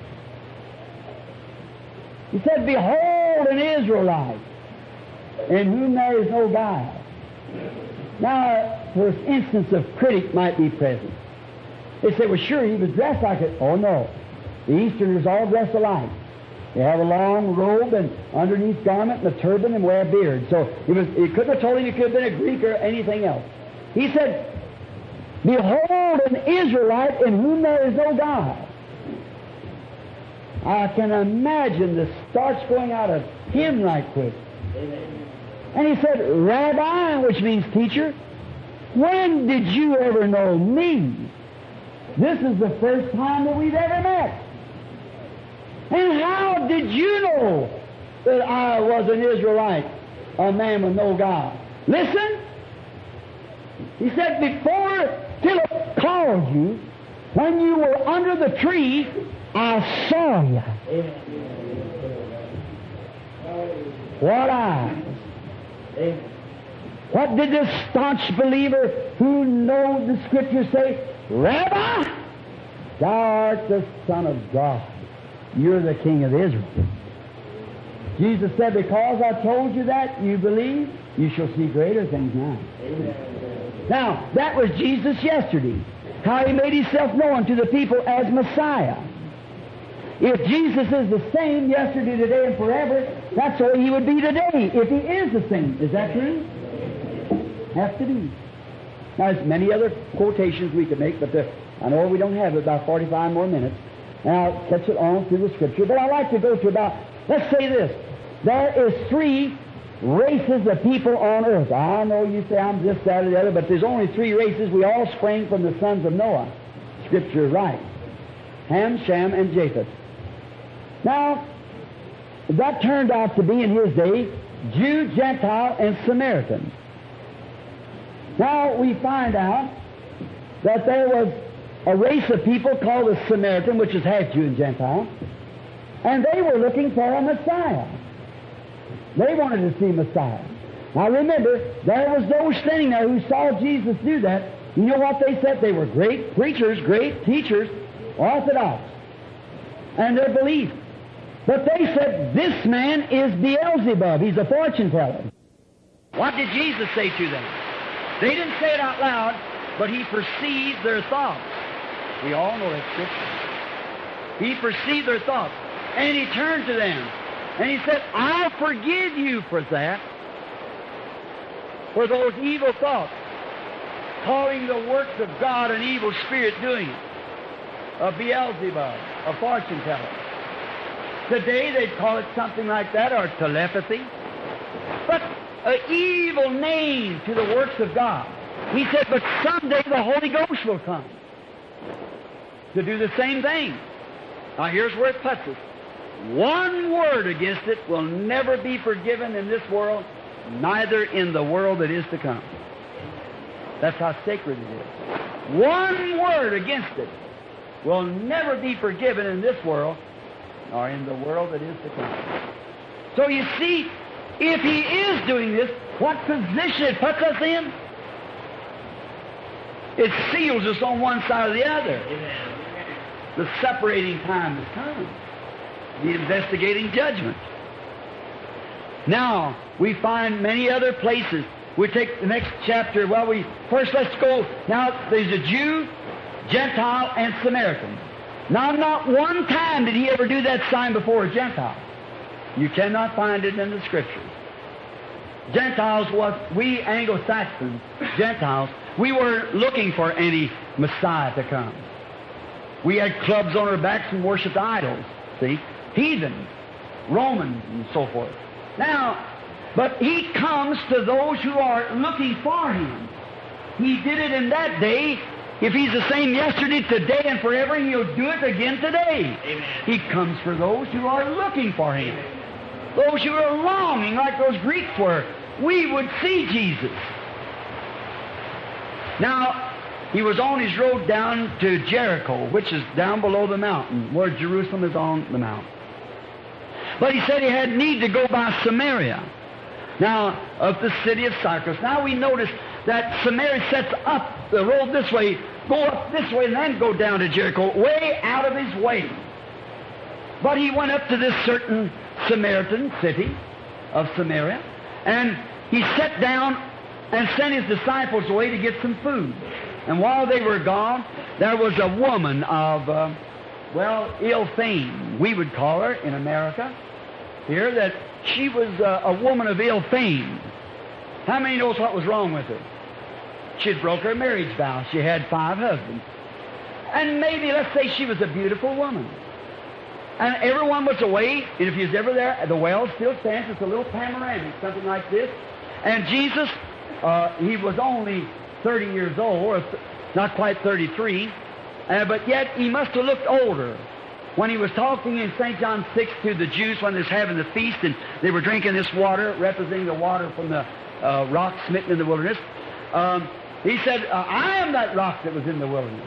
he said, behold an Israelite, in whom there is no guile. Now, for instance, a critic might be present. They say, well, sure, he was dressed like it. Oh, no. The Easterners all dress alike. They have a long robe and underneath garment and a turban and wear a beard. So he couldn't have told him he could have been a Greek or anything else. He said, behold an Israelite in whom there is no guile. I can imagine the starch going out of him right quick. And he said, Rabbi, which means teacher, when did you ever know me? This is the first time that we've ever met. And how did you know that I was an Israelite, a man with no God? Listen. He said, before Philip called you, when you were under the tree, I saw you. What eyes? What did this staunch believer who knows the Scriptures say? Rabbi, thou art the Son of God. You're the King of Israel. Jesus said, because I told you that, you believe, you shall see greater things now. Amen. Now, that was Jesus yesterday. How he made himself known to the people as Messiah. If Jesus is the same yesterday, today, and forever, that's the way he would be today, if he is the same. Is that true? Has to be. Now, there's many other quotations we could make, but I know we don't have about 45 more minutes. And I'll catch it on through the Scripture. But I'd like to go to about, let's say this. There is 3 races of people on earth. I know you say I'm this, that, or the other, but there's only 3 races. We all sprang from the sons of Noah. Scripture is right. Ham, Shem, and Japheth. Now, that turned out to be in his day Jew, Gentile, and Samaritan. Now we find out that there was a race of people called the Samaritan, which is half Jew and Gentile, and they were looking for a Messiah. They wanted to see Messiah. Now remember, there was those standing there who saw Jesus do that. You know what they said? They were great preachers, great teachers, orthodox, and their belief. But they said, this man is Beelzebub. He's a fortune teller. What did Jesus say to them? They didn't say it out loud, but he perceived their thoughts. We all know that Scripture. He perceived their thoughts. And he turned to them, and he said, I'll forgive you for that, for those evil thoughts, calling the works of God an evil spirit doing it. A Beelzebub, a fortune teller. Today they'd call it something like that, or telepathy. But an evil name to the works of God. He said, but someday the Holy Ghost will come to do the same thing. Now here's where it puts us. One word against it will never be forgiven in this world, neither in the world that is to come. That's how sacred it is. One word against it will never be forgiven in this world, nor in the world that is to come. So you see, if he is doing this, what position it puts us in? It seals us on one side or the other. The separating time has come. The investigating judgment. Now, we find many other places. We take the next chapter. Well, first let's go. Now, there's a Jew, Gentile, and Samaritan. Now, not one time did he ever do that sign before a Gentile. You cannot find it in the Scriptures. Gentiles was, we Anglo-Saxons, Gentiles, we weren't looking for any Messiah to come. We had clubs on our backs and worshipped idols, see? Heathens, Romans, and so forth. Now, but he comes to those who are looking for him. He did it in that day. If he's the same yesterday, today, and forever, he'll do it again today. Amen. He comes for those who are looking for him. Those who are longing, like those Greeks were. We would see Jesus. Now, he was on his road down to Jericho, which is down below the mountain, where Jerusalem is on the mountain. But he said he had need to go by Samaria, now of the city of Cyprus. Now we notice that Samaria sets up the road this way, go up this way, and then go down to Jericho, way out of his way. But he went up to this certain Samaritan city of Samaria, and he sat down and sent his disciples away to get some food. And while they were gone, there was a woman of, ill fame, we would call her in America here, that she was a woman of ill fame. How many knows what was wrong with her? She had broke her marriage vow. She had 5 husbands. And maybe, let's say, she was a beautiful woman. And everyone was away, and if you was ever there, the well still stands. It's a little panoramic, something like this. And Jesus, he was only 30 years old, or not quite 33, but yet he must have looked older. When he was talking in St. John 6 to the Jews when they was having the feast, and they were drinking this water, representing the water from the rock smitten in the wilderness, he said, I am that rock that was in the wilderness.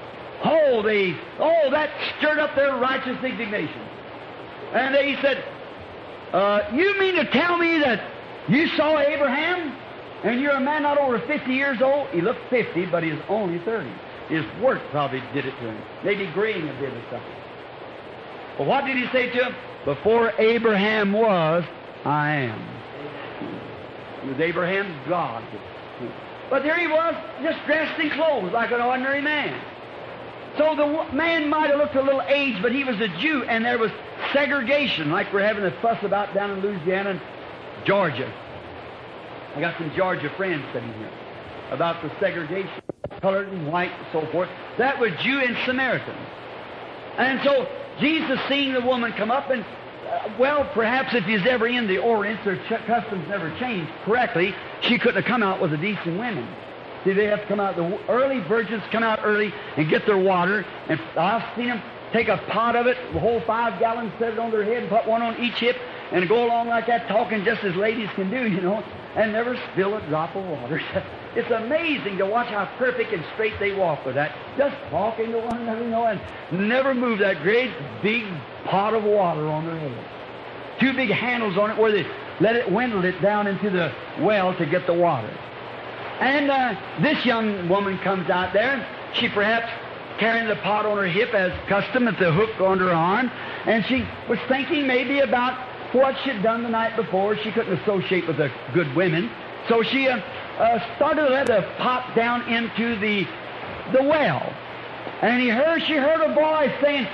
That stirred up their righteous indignation. And he said, you mean to tell me that you saw Abraham, and you're a man not over 50 years old? He looked 50, but he was only 30. His work probably did it to him. Maybe graying a bit or something. But what did he say to him? Before Abraham was, I am. He was Abraham's God. But there he was, just dressed in clothes like an ordinary man. So the man might have looked a little aged, but he was a Jew, and there was segregation, like we're having a fuss about down in Louisiana and Georgia. I got some Georgia friends sitting here about the segregation, colored and white and so forth. That was Jew and Samaritan. And so Jesus, seeing the woman come up, and perhaps if he's ever in the Orient, their customs never changed correctly, she couldn't have come out with the decent women. See, they have to come out, the early virgins come out early and get their water, and I've seen them take a pot of it, the whole 5 gallons, set it on their head and put one on each hip, and go along like that, talking just as ladies can do, and never spill a drop of water. It's amazing to watch how perfect and straight they walk with that, just talking to one another, and never move that great big pot of water on their head. 2 big handles on it where they let it windle it down into the well to get the water. And this young woman comes out there, she perhaps carrying the pot on her hip as custom, at the hook under her arm, and she was thinking maybe about what she'd done the night before. She couldn't associate with the good women, so she started to let the pot down into the well. And she heard a voice saying,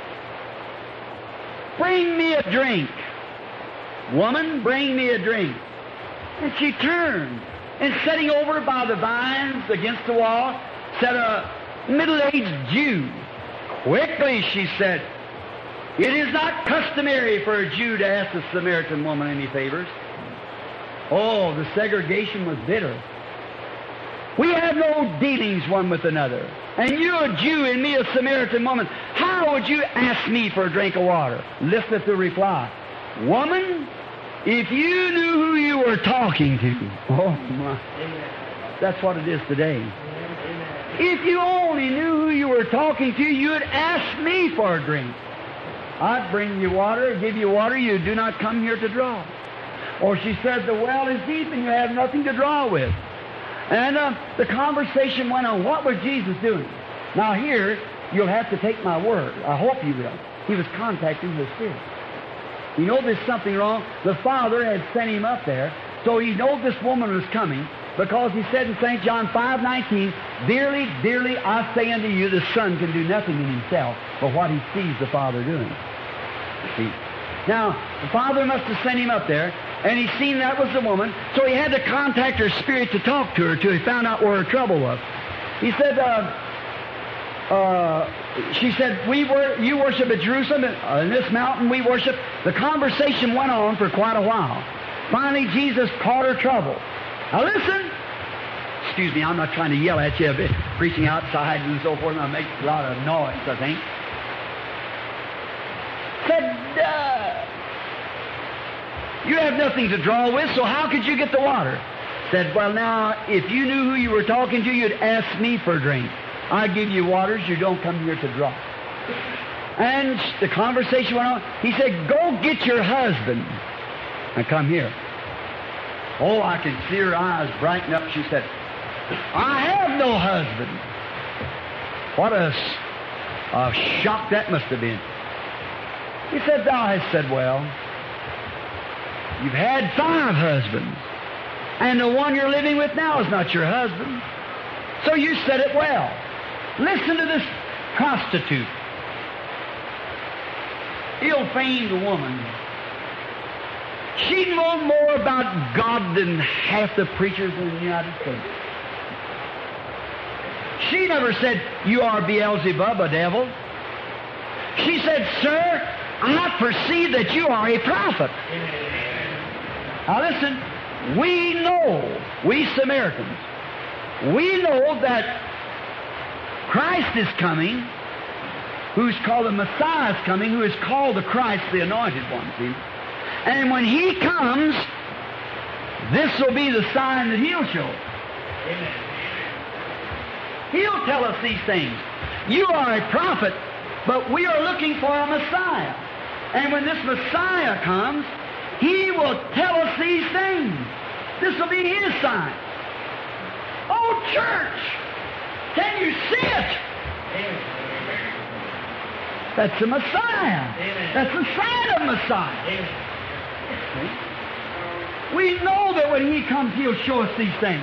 bring me a drink. Woman, bring me a drink. And she turned, and sitting over by the vines against the wall sat a middle-aged Jew. Quickly, she said, it is not customary for a Jew to ask a Samaritan woman any favors. Oh, the segregation was bitter. We have no dealings one with another. And you're a Jew and me a Samaritan woman. How would you ask me for a drink of water? Listen to the reply. Woman, if you knew who you were talking to, oh my, that's what it is today. If you only knew who you were talking to, you'd ask me for a drink. I'd bring you water, give you water, you do not come here to draw. Or she said, the well is deep and you have nothing to draw with. And the conversation went on. What was Jesus doing? Now here, you'll have to take my word. I hope you will. He was contacting the Spirit. You know there's something wrong. The Father had sent him up there, so he knew this woman was coming, because he said in St. John 5:19, dearly, dearly, I say unto you, the Son can do nothing in himself but what he sees the Father doing. You see? Now, the Father must have sent him up there, and he seen that was the woman, so he had to contact her spirit to talk to her till he found out where her trouble was. He said, she said, you worship at Jerusalem, in this mountain we worship. The conversation went on for quite a while. Finally, Jesus caught her trouble. Now listen. Excuse me, I'm not trying to yell at you, preaching outside and so forth, and I make a lot of noise, I think. Said, you have nothing to draw with, so how could you get the water? Said, well, now, if you knew who you were talking to, you'd ask me for a drink. I give you waters, you don't come here to draw. And the conversation went on. He said, go get your husband and come here. Oh, I could see her eyes brighten up. She said, I have no husband. What a shock that must have been. He said, thou hast said well. You've had 5 husbands, and the one you're living with now is not your husband. So you said it well. Listen to this prostitute, ill-famed woman. She knows more about God than half the preachers in the United States. She never said, you are Beelzebub, a devil. She said, sir, I perceive that you are a prophet. Now listen, we know, we Samaritans, we know that Christ is coming, who's called the Messiah is coming, who is called the Christ, the Anointed One, see? And when He comes, this will be the sign that He'll show. Amen. He'll tell us these things. You are a prophet, but we are looking for a Messiah. And when this Messiah comes, He will tell us these things. This will be His sign. Oh, church, can you see it? Amen. That's the Messiah. Amen. That's the sign of Messiah. Amen. We know that when He comes, He'll show us these things.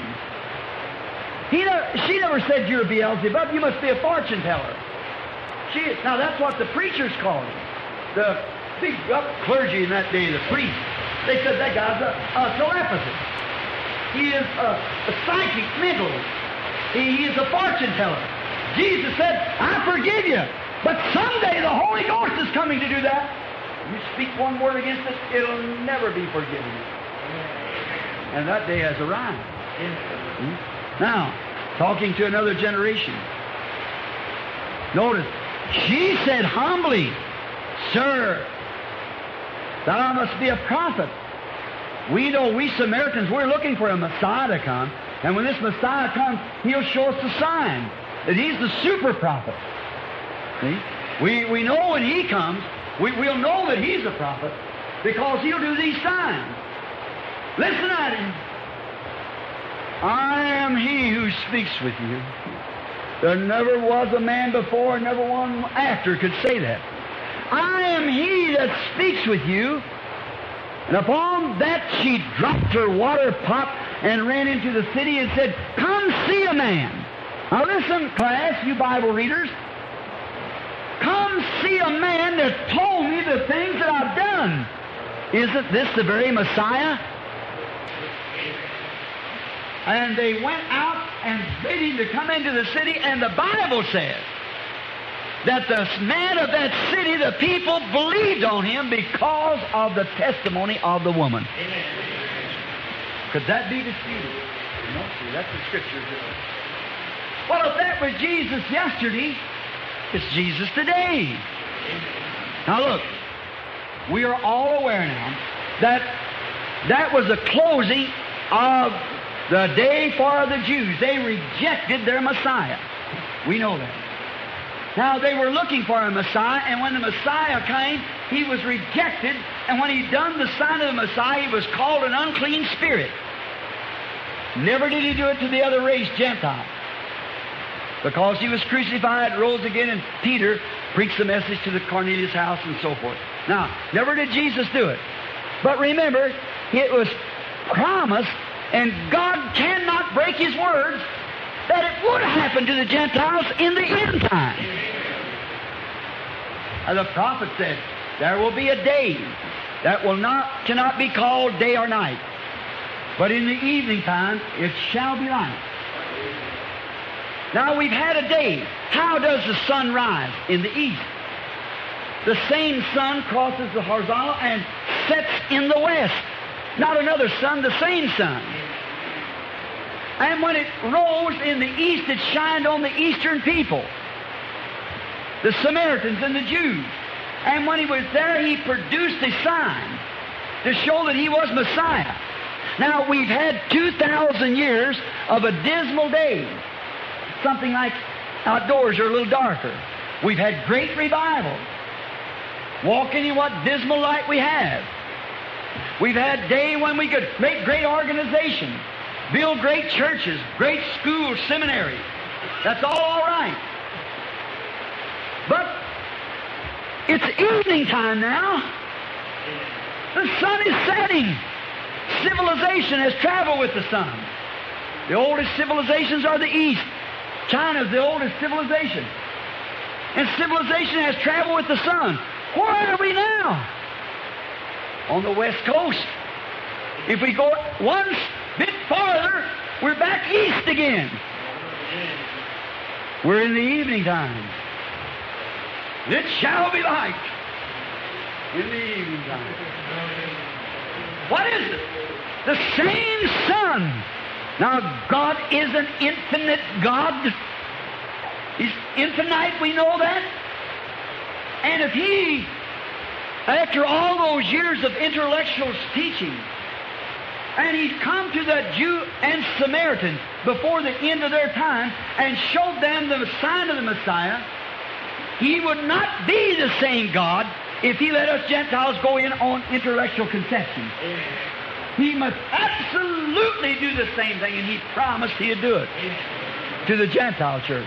She never said you're a Beelzebub. You must be a fortune teller. Now that's what the preachers called him. The big clergy in that day, the priests, they said that guy's a telepathist. He is a psychic, mental. He is a fortune teller. Jesus said, I forgive you, but someday the Holy Ghost is coming to do that. You speak one word against it, it'll never be forgiven. And that day has arrived. Now, talking to another generation. Notice, she said humbly, sir, thou must be a prophet. We know, we Samaritans, we're looking for a Messiah to come. And when this Messiah comes, He'll show us the sign that He's the super prophet. See? We know when He comes, we'll know that He's a prophet because He'll do these signs. Listen at Him. I am He who speaks with you. There never was a man before, never one after could say that. I am He that speaks with you. And upon that she dropped her water pot and ran into the city and said, come see a man. Now listen, class, you Bible readers. Come see a man that told me the things that I've done. Isn't this the very Messiah? And they went out and bid him to come into the city, and the Bible says that the man of that city, the people believed on him because of the testimony of the woman. Amen. Could that be disputed? No, see, that's the Scriptures. Well, if that was Jesus yesterday, it's Jesus today. Now look, we are all aware now that was the closing of the day for the Jews. They rejected their Messiah. We know that. Now they were looking for a Messiah, and when the Messiah came, He was rejected, and when He done the sign of the Messiah, He was called an unclean spirit. Never did He do it to the other race, Gentile. Because He was crucified, rose again, and Peter preached the message to the Cornelius house and so forth. Now, never did Jesus do it. But remember, it was promised, and God cannot break His words, that it would happen to the Gentiles in the end time. And the prophet said, there will be a day that cannot be called day or night, but in the evening time it shall be light. Now we've had a day. How does the sun rise? In the east. The same sun crosses the horizontal and sets in the west. Not another sun, the same sun. And when it rose in the east, it shined on the eastern people, the Samaritans and the Jews. And when He was there, He produced a sign to show that He was Messiah. Now, we've had 2,000 years of a dismal day. Something like outdoors are a little darker. We've had great revival. Walking in what dismal light we have. We've had day when we could make great organization, build great churches, great schools, seminaries. That's all right. But it's evening time now. The sun is setting. Civilization has traveled with the sun. The oldest civilizations are the East. China is the oldest civilization. And civilization has traveled with the sun. Where are we now? On the West Coast. If we go one bit farther, we're back east again. We're in the evening time. It shall be light in the evening time. What is it? The same sun. Now, God is an infinite God. He's infinite, we know that. And if He, after all those years of intellectual teaching, and He's come to the Jew and Samaritan before the end of their time and showed them the sign of the Messiah, He would not be the same God if He let us Gentiles go in on intellectual conception. He must absolutely do the same thing, and He promised He'd do it to the Gentile church.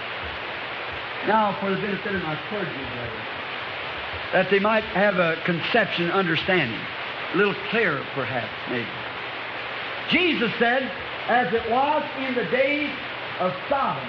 Now, for the benefit of my clergy, brothers, that they might have a conception, understanding, a little clearer, perhaps, maybe. Jesus said, as it was in the days of Sodom,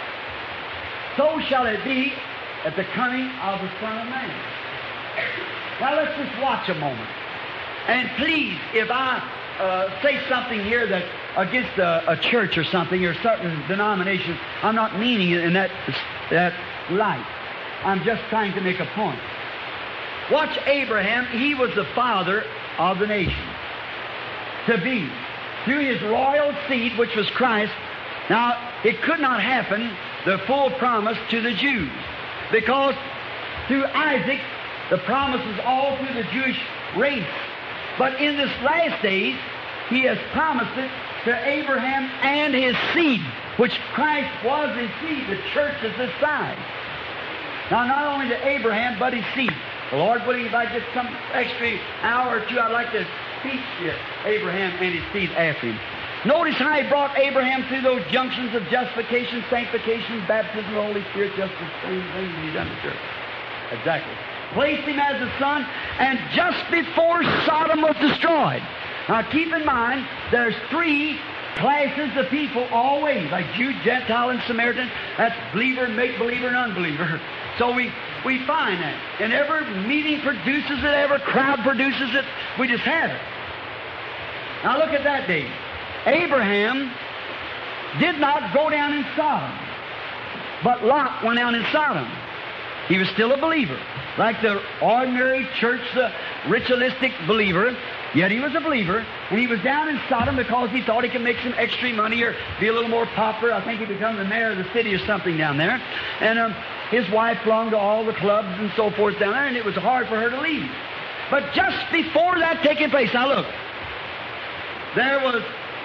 so shall it be at the coming of the Son of Man. Now, let's just watch a moment. And please, if I say something here that against a church or something or certain denominations, I'm not meaning it in that light. I'm just trying to make a point. Watch Abraham. He was the father of the nation. To be. Through his royal seed, which was Christ. Now, it could not happen, the full promise to the Jews. Because through Isaac, the promise was all through the Jewish race. But in this last days, He has promised it to Abraham and his seed, which Christ was his seed. The church is his side. Now, not only to Abraham, but his seed. The Lord willing, if I get some extra hour or two, I'd like to speak to Abraham and his seed after him. Notice how He brought Abraham through those junctions of justification, sanctification, baptism of the Holy Spirit, just the same thing that He's done in the church. Exactly. Placed him as a son, and just before Sodom was destroyed. Now keep in mind, there's three classes of people always, like Jew, Gentile, and Samaritan. That's believer, make-believer, and unbeliever. So we find that. And every meeting produces it, every crowd produces it. We just have it. Now look at that day. Abraham did not go down in Sodom, but Lot went down in Sodom. He was still a believer, like the ordinary church, the ritualistic believer, yet he was a believer, and he was down in Sodom because he thought he could make some extra money or be a little more popular. I think he became the mayor of the city or something down there. And his wife belonged to all the clubs and so forth down there, and it was hard for her to leave. But just before that taking place, now look, there was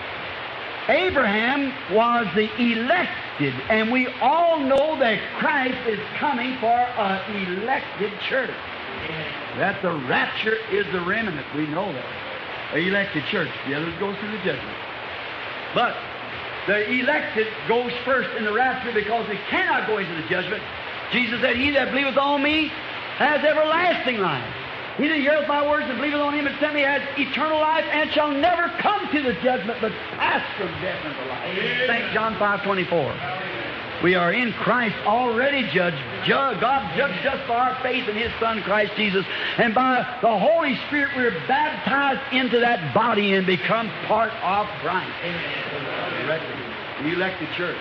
Abraham was the elected, and we all know that Christ is coming for an elected church. That the rapture is the remnant. We know that. The elected church. The others goes through the judgment. But the elected goes first in the rapture because they cannot go into the judgment. Jesus said, "He that believeth on me has everlasting life. He that heareth my words and believeth on him that sent me has eternal life and shall never come to the judgment, but pass from death unto life." St. John 5:24. We are in Christ already judged. God judged us for our faith in His Son, Christ Jesus. And by the Holy Spirit, we're baptized into that body and become part of Christ. The elected church.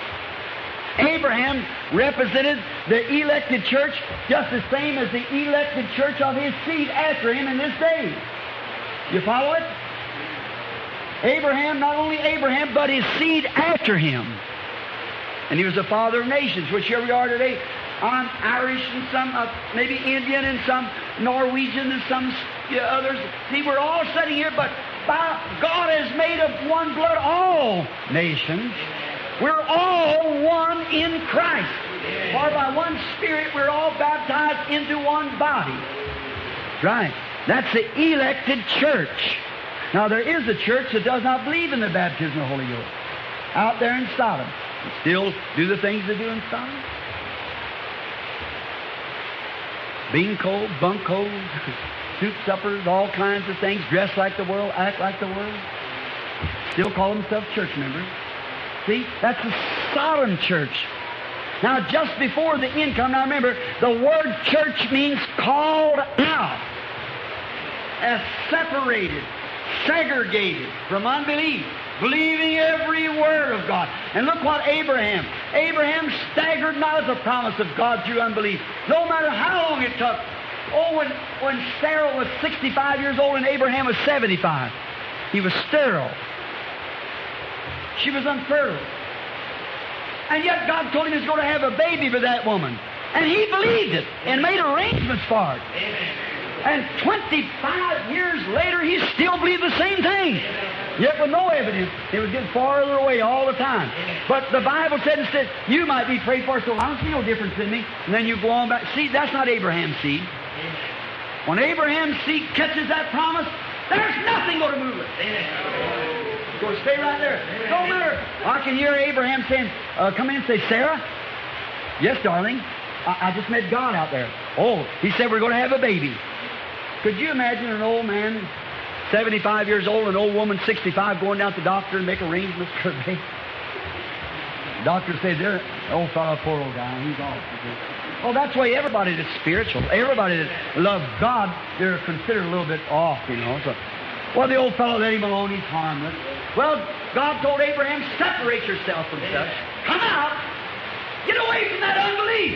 Abraham represented the elected church just the same as the elected church of his seed after him in this day. You follow it? Abraham, not only Abraham, but his seed after him. And he was the father of nations, which here we are today. I'm Irish and some maybe Indian and some Norwegian and some others. See, we're all sitting here, but God has made of one blood all nations. We're all one in Christ. For by one Spirit we're all baptized into one body. Right. That's the elected church. Now there is a church that does not believe in the baptism of the Holy Ghost. Out there in Sodom. Still do the things they do in Sodom. Bean cold, bunk cold, soup suppers, all kinds of things, dress like the world, act like the world. Still call themselves church members. See, that's the Sodom church. Now, just before the end come, now remember, the word church means called out, as separated, segregated from unbelief, believing every word of God. And look what Abraham staggered not at the promise of God through unbelief, no matter how long it took. Oh, when Sarah was 65 years old and Abraham was 75, he was sterile. She was unfertile. And yet God told him he was going to have a baby with that woman. And he believed it and made arrangements for it. And 25 years later, he still believed the same thing. Yet with no evidence. It was getting farther away all the time. But the Bible said instead, you might be prayed for, so I don't see no difference in me. And then you go on back. See, that's not Abraham's seed. When Abraham's seed catches that promise, there's nothing going to move it. Go stay right there. Don't matter. I can hear Abraham saying, come in and say, Sarah? Yes, darling. I just met God out there. Oh, he said we're going to have a baby. Could you imagine an old man, 75 years old, an old woman, 65, going down to the doctor and make arrangements for a baby? The doctor said, there, old fellow, poor old guy, he's off. Oh, that's why everybody that's spiritual, everybody that loves God, they're considered a little bit off, you know. So, well, the old fellow, let him alone, he's harmless. Well, God told Abraham, separate yourself from such. Come out. Get away from that unbelief.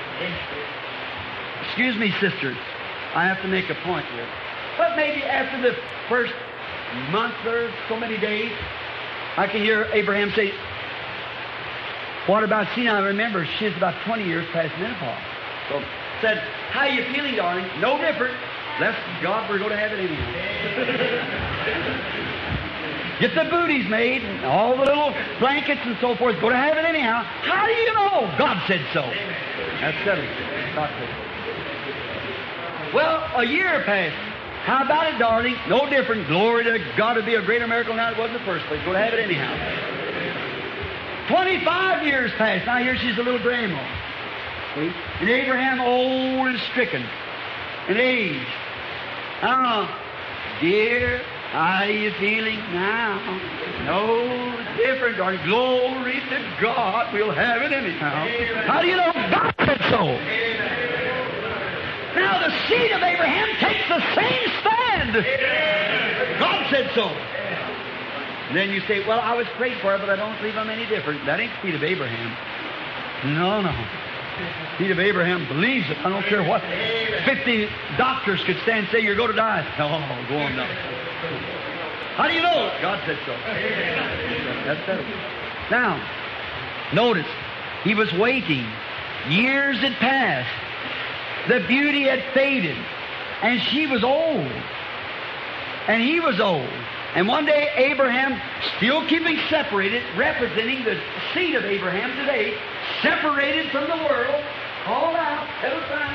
Excuse me, sisters. I have to make a point here. But maybe after the first month or so many days, I can hear Abraham say, what about, see now, remember, she's about 20 years past menopause. So, said, how are you feeling, darling? No different. Bless God, we're going to have it anyhow. Get the booties made, and all the little blankets and so forth. Go to have it anyhow. How do you know? God said so. That's settled. God said so. Well, a year passed. How about it, darling? No different. Glory to God, it'd be a greater miracle now than it was in the first place. Go to have it anyhow. 25 years passed. Now here she's a little grandma. See? And Abraham old and stricken in age. Dear, how are you feeling now? No different, darling. Glory to God. We'll have it anyhow. How do you know God said so? Now the seed of Abraham takes the same stand. God said so. And then you say, well, I was prayed for it, but I don't believe I'm any different. That ain't the seed of Abraham. No. The seed of Abraham believes it. I don't care what 50 doctors could stand and say you're going to die. No, go on now. How do you know it? God said so. That's settled. Now, notice, he was waiting. Years had passed. The beauty had faded. And she was old. And he was old. And one day, Abraham, still keeping separated, representing the seed of Abraham today, separated from the world, called out, set aside.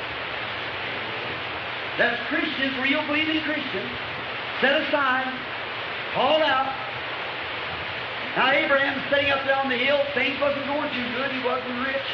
That's Christians, real believing Christians, set aside, called out. Now, Abraham's sitting up there on the hill. Things wasn't going too good. He wasn't rich.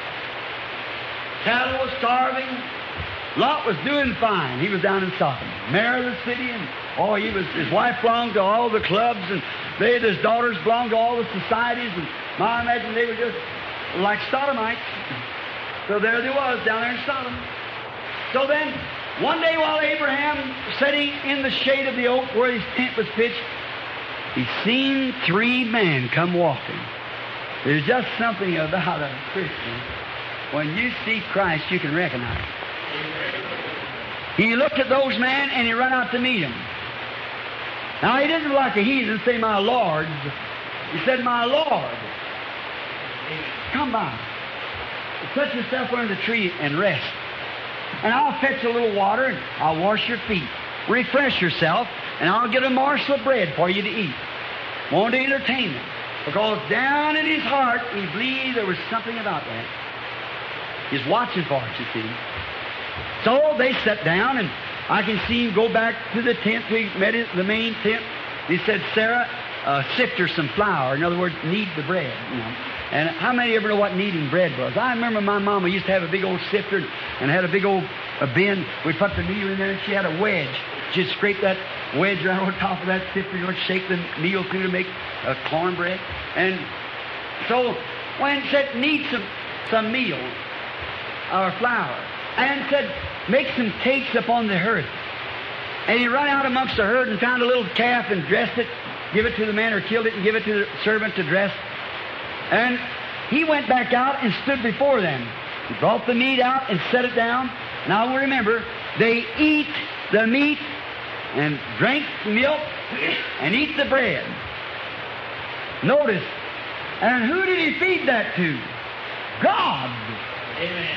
Cattle was starving. Lot was doing fine. He was down in Sodom, mayor of the city, and his wife belonged to all the clubs, and his daughters belonged to all the societies, and I imagine they were just like Sodomites. So there they was, down there in Sodom. So then, one day while Abraham sitting in the shade of the oak where his tent was pitched, he seen 3 men come walking. There's just something about a Christian. When you see Christ, you can recognize it. He looked at those men and he ran out to meet them. Now, he didn't like a heathen say, my Lord. He said, my Lord, come by. Put yourself under the tree and rest. And I'll fetch a little water and I'll wash your feet. Refresh yourself. and I'll get a morsel of bread for you to eat. Want to entertain them. Because down in his heart, he believed there was something about that. He's watching for it, you see. So they sat down, and I can see him go back to the tent. We met at the main tent. He said, Sarah, sift her some flour. In other words, knead the bread. You know. And how many ever know what kneading bread was? I remember my mama used to have a big old sifter and had a big old bin. We'd put the meal in there, and she had a wedge. She'd scrape that wedge right on top of that sifter, you know, shake the meal through to make cornbread. And so when it said, knead some meal or flour, and said, make some cakes upon the hearth. And he run out amongst the herd and found a little calf and dressed it, give it to the man, or killed it and give it to the servant to dress. And he went back out and stood before them. He brought the meat out and set it down. Now remember, they eat the meat and drink the milk and eat the bread. Notice, and who did he feed that to? God. Amen.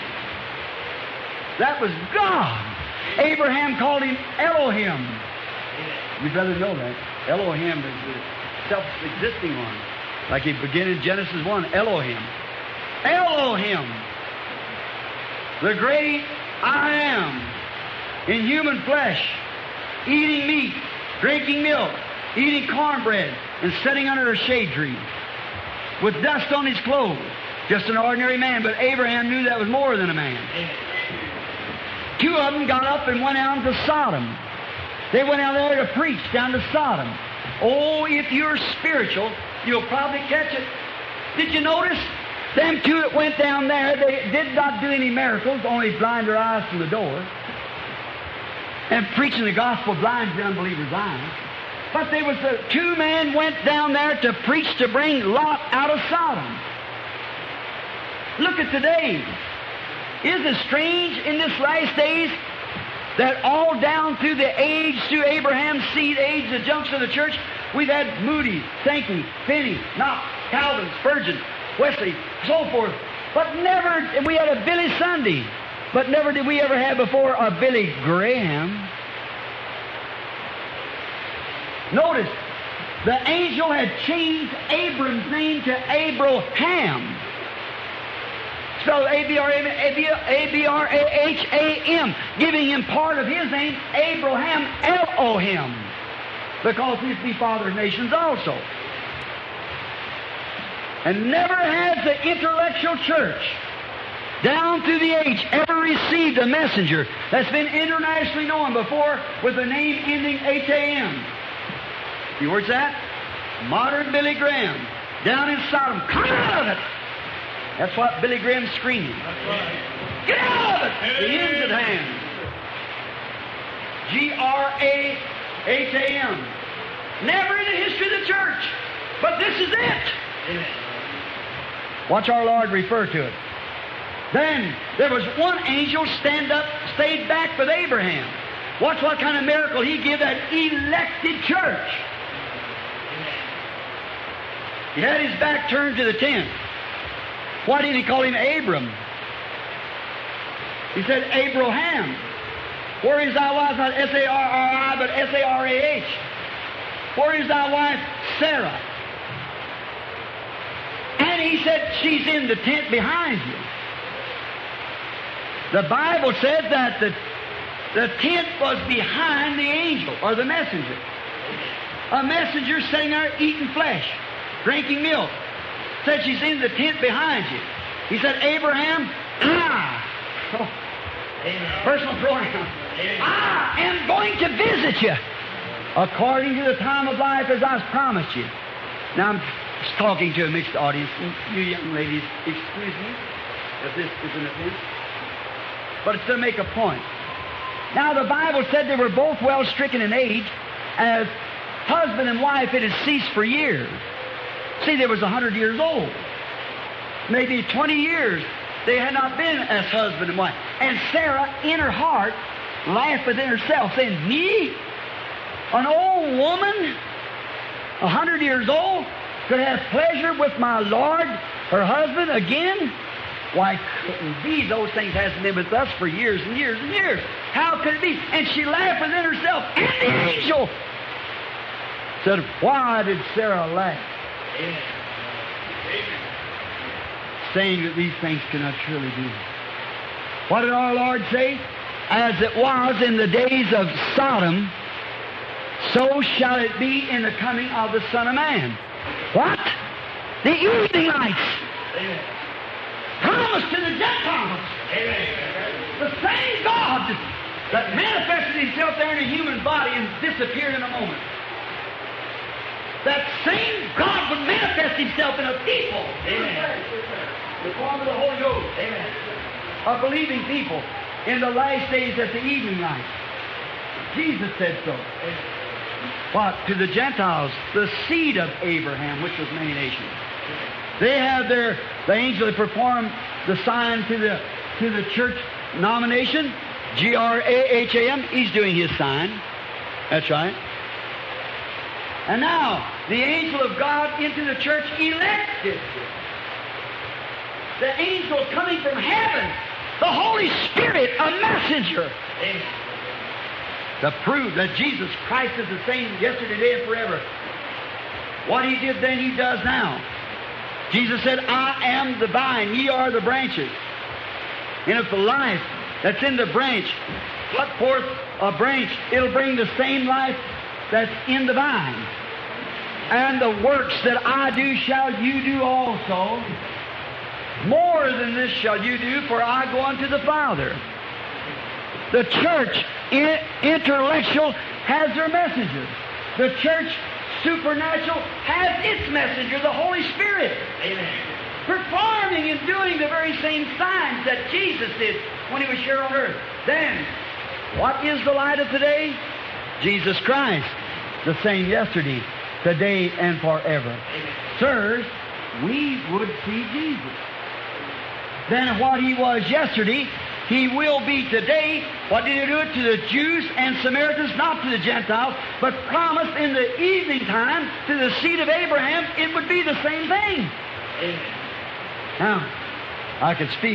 That was God. Abraham called him Elohim. You'd better know that. Elohim is the self-existing one. Like he began in Genesis 1, Elohim. Elohim, the great I am, in human flesh, eating meat, drinking milk, eating cornbread, and sitting under a shade tree with dust on his clothes. Just an ordinary man, but Abraham knew that was more than a man. Two of them got up and went out to Sodom. They went out there to preach down to Sodom. Oh, if you're spiritual, you'll probably catch it. Did you notice? Them two that went down there, they did not do any miracles, only blind their eyes from the door. And preaching the gospel blinds the unbeliever's eyes. But there was the two men went down there to preach to bring Lot out of Sodom. Look at today. Isn't it strange in this last days that all down through the age, through Abraham's seed age, the junction of the church, we've had Moody, Sankey, Finney, Knox, Calvin, Spurgeon, Wesley, so forth. But never, and we had a Billy Sunday, but never did we ever have before a Billy Graham. Notice, the angel had changed Abram's name to Abraham. Spelled A-B-R-A-H-A-M, giving him part of his name, Abraham Elohim, because he's the father of nations also. And never has the intellectual church, down through the age, ever received a messenger that's been internationally known before with a name ending H-A-M. You heard that? Modern Billy Graham, down in Sodom. Come out of it! That's what Billy Graham's screaming. Get out of it! The end's at hand. G-R-A-H-A-M. Never in the history of the church. But this is it. Watch our Lord refer to it. Then there was one angel stayed back with Abraham. Watch what kind of miracle he gave that elected church. He had his back turned to the tent. Why didn't he call him Abram? He said, Abraham. Where is thy wife? Not S-A-R-R-I, but S-A-R-A-H. Where is thy wife? Sarah. And he said, she's in the tent behind you. The Bible says that the tent was behind the angel, or the messenger. A messenger sitting there eating flesh, drinking milk. Said she's in the tent behind you. He said, Abraham, personal pronoun. I am going to visit you according to the time of life as I promised you. Now I'm talking to a mixed audience. You young ladies, excuse me if this is an offense, but it's to make a point. Now the Bible said they were both well stricken in age, as husband and wife it had ceased for years. See, they was 100 years old. Maybe 20 years they had not been as husband and wife. And Sarah, in her heart, laughed within herself, saying, me? An old woman, 100 years old, could have pleasure with my Lord, her husband, again? Why couldn't be? Those things hasn't been with us for years and years and years. How could it be? And she laughed within herself. And the angel said, why did Sarah laugh? Amen. Saying that these things cannot surely be. What did our Lord say? As it was in the days of Sodom, so shall it be in the coming of the Son of Man. What? The evening lights. Amen. Promised to the Gentiles. Amen. The same God that manifested Himself there in a human body and disappeared in a moment. That same God would manifest Himself in a people. Amen. The form of the Holy Ghost. Amen. A believing people in the last days at the evening light. Jesus said so. What? To the Gentiles, the seed of Abraham, which was many nations. They have the angel that performed the sign to the church nomination, Graham. He's doing his sign. That's right. And now, the angel of God into the church elected. The angel coming from heaven, the Holy Spirit, a messenger. Amen. To prove that Jesus Christ is the same yesterday, today, and forever. What He did then, He does now. Jesus said, I am the vine, ye are the branches. And if the life that's in the branch pluck forth a branch, it'll bring the same life that's in the vine. And the works that I do shall you do also. More than this shall you do, for I go unto the Father. The church, intellectual, has their messengers. The church, supernatural, has its messenger, the Holy Spirit. Amen. Performing and doing the very same signs that Jesus did when He was here on earth. Then, what is the light of today? Jesus Christ, the same yesterday, today, and forever. Amen. Sirs, we would see Jesus. Then what He was yesterday, He will be today. What did He do it to the Jews and Samaritans? Not to the Gentiles, but promised in the evening time to the seed of Abraham, it would be the same thing. Amen. Now, I could speak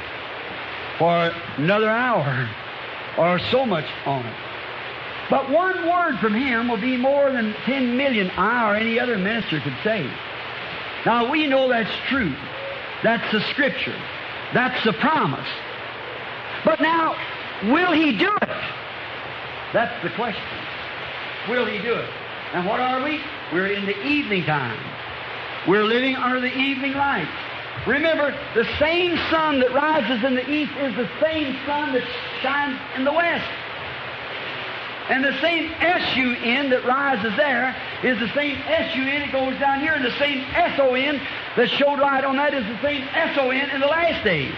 for another hour or so much on it. But one word from Him will be more than 10 million I or any other minister could say. Now, we know that's true. That's the Scripture. That's the promise. But now, will He do it? That's the question. Will He do it? And what are we? We're in the evening time. We're living under the evening light. Remember, the same sun that rises in the east is the same sun that shines in the west. And the same S-U-N that rises there is the same S-U-N that goes down here, and the same S-O-N that showed light on that is the same S-O-N in the last days.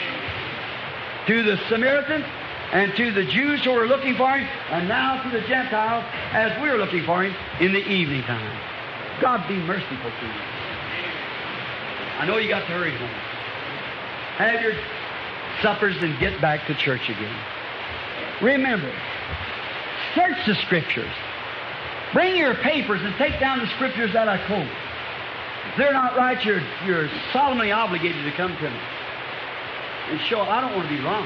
To the Samaritans and to the Jews who are looking for Him, and now to the Gentiles as we're looking for Him in the evening time. God be merciful to you. I know you got to hurry home. Have your suppers and get back to church again. Remember, search the Scriptures. Bring your papers and take down the Scriptures that I quote. If they're not right, you're solemnly obligated to come to me and show I don't want to be wrong.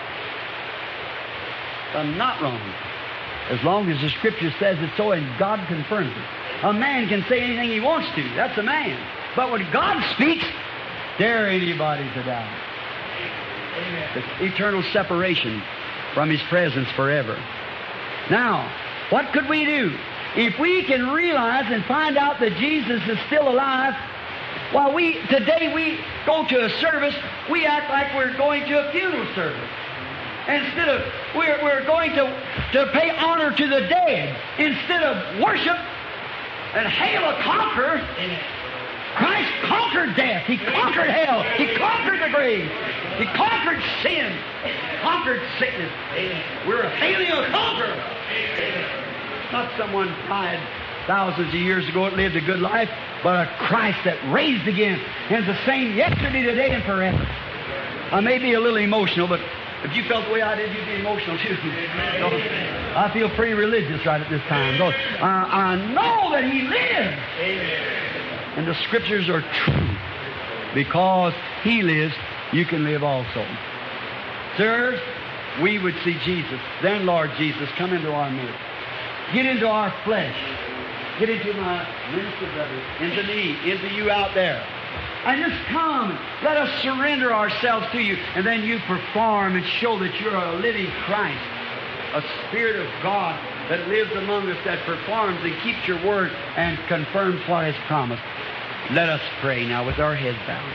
I'm not wrong. As long as the Scripture says it so and God confirms it. A man can say anything he wants to. That's a man. But when God speaks, dare anybody to doubt. The eternal separation from His presence forever. Now, what could we do? If we can realize and find out that Jesus is still alive, while today we go to a service, we act like we're going to a funeral service. Instead of, we're going to pay honor to the dead. Instead of worship and hail a conqueror, Christ conquered death. He conquered hell. He conquered the grave. He conquered sin. Conquered sickness. We're hailing a conqueror. Not someone died thousands of years ago that lived a good life, but a Christ that raised again and is the same yesterday, today, and forever. I may be a little emotional, but if you felt the way I did, you'd be emotional too. So, I feel pretty religious right at this time. So, I know that He lives. And the Scriptures are true. Because He lives, you can live also. Sirs, we would see Jesus. Then, Lord Jesus, come into our midst. Get into our flesh. Get into my minister brothers, into me, into you out there. And just come. Let us surrender ourselves to you. And then you perform and show that you're a living Christ, a Spirit of God that lives among us, that performs and keeps your word and confirms what has promised. Let us pray now with our heads bowed.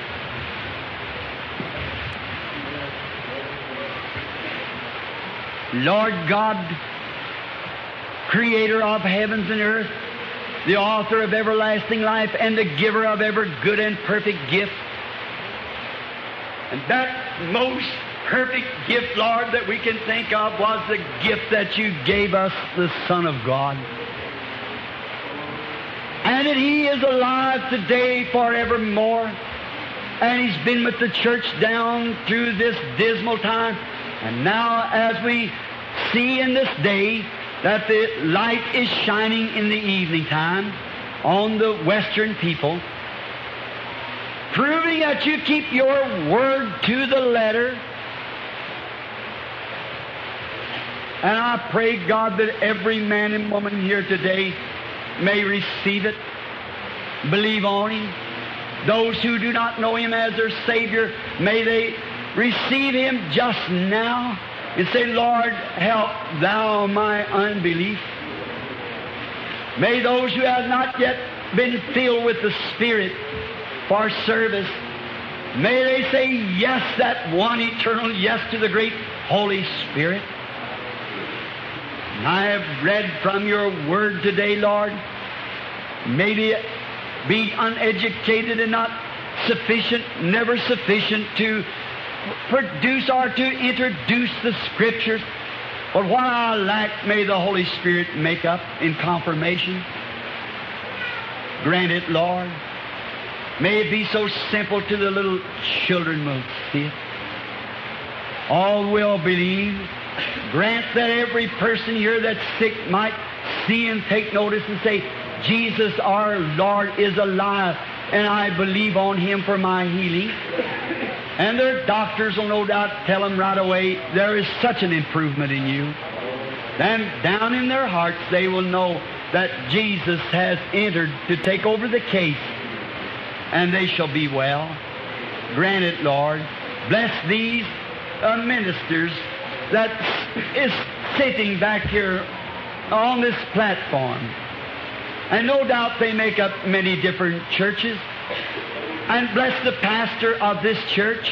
Lord God, Creator of heavens and earth, the author of everlasting life and the giver of every good and perfect gift. And that most perfect gift, Lord, that we can think of was the gift that you gave us, the Son of God. And that He is alive today forevermore. And He's been with the church down through this dismal time. And now as we see in this day that the light is shining in the evening time on the Western people, proving that you keep your word to the letter. And I pray, God, that every man and woman here today may receive it, believe on Him. Those who do not know Him as their Savior, may they receive Him just now and say, Lord, help Thou my unbelief. May those who have not yet been filled with the Spirit for service, may they say yes, that one eternal yes to the great Holy Spirit. And I have read from your word today, Lord, maybe be uneducated and not sufficient, never sufficient to produce or to introduce the Scriptures. But what I lack, may the Holy Spirit make up in confirmation. Grant it, Lord. May it be so simple to the little children will see it. All will believe. Grant that every person here that's sick might see and take notice and say, Jesus our Lord is alive, and I believe on Him for my healing. And their doctors will no doubt tell them right away, there is such an improvement in you. Then down in their hearts they will know that Jesus has entered to take over the case, and they shall be well. Grant it, Lord. Bless these ministers that is sitting back here on this platform. And no doubt they make up many different churches. And bless the pastor of this church.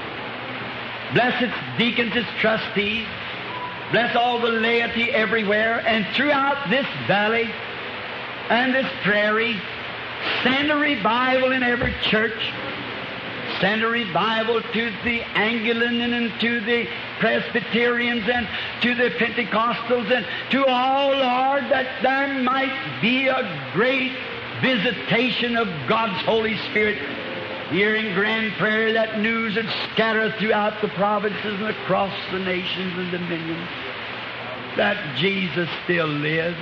Bless its deacons, its trustees. Bless all the laity everywhere and throughout this valley and this prairie. Send a revival in every church. Send a revival to the Anglican and to the Presbyterians and to the Pentecostals and to all, Lord, that there might be a great visitation of God's Holy Spirit here in Grand Prairie, that news would scatter throughout the provinces and across the nations and dominions, that Jesus still lives.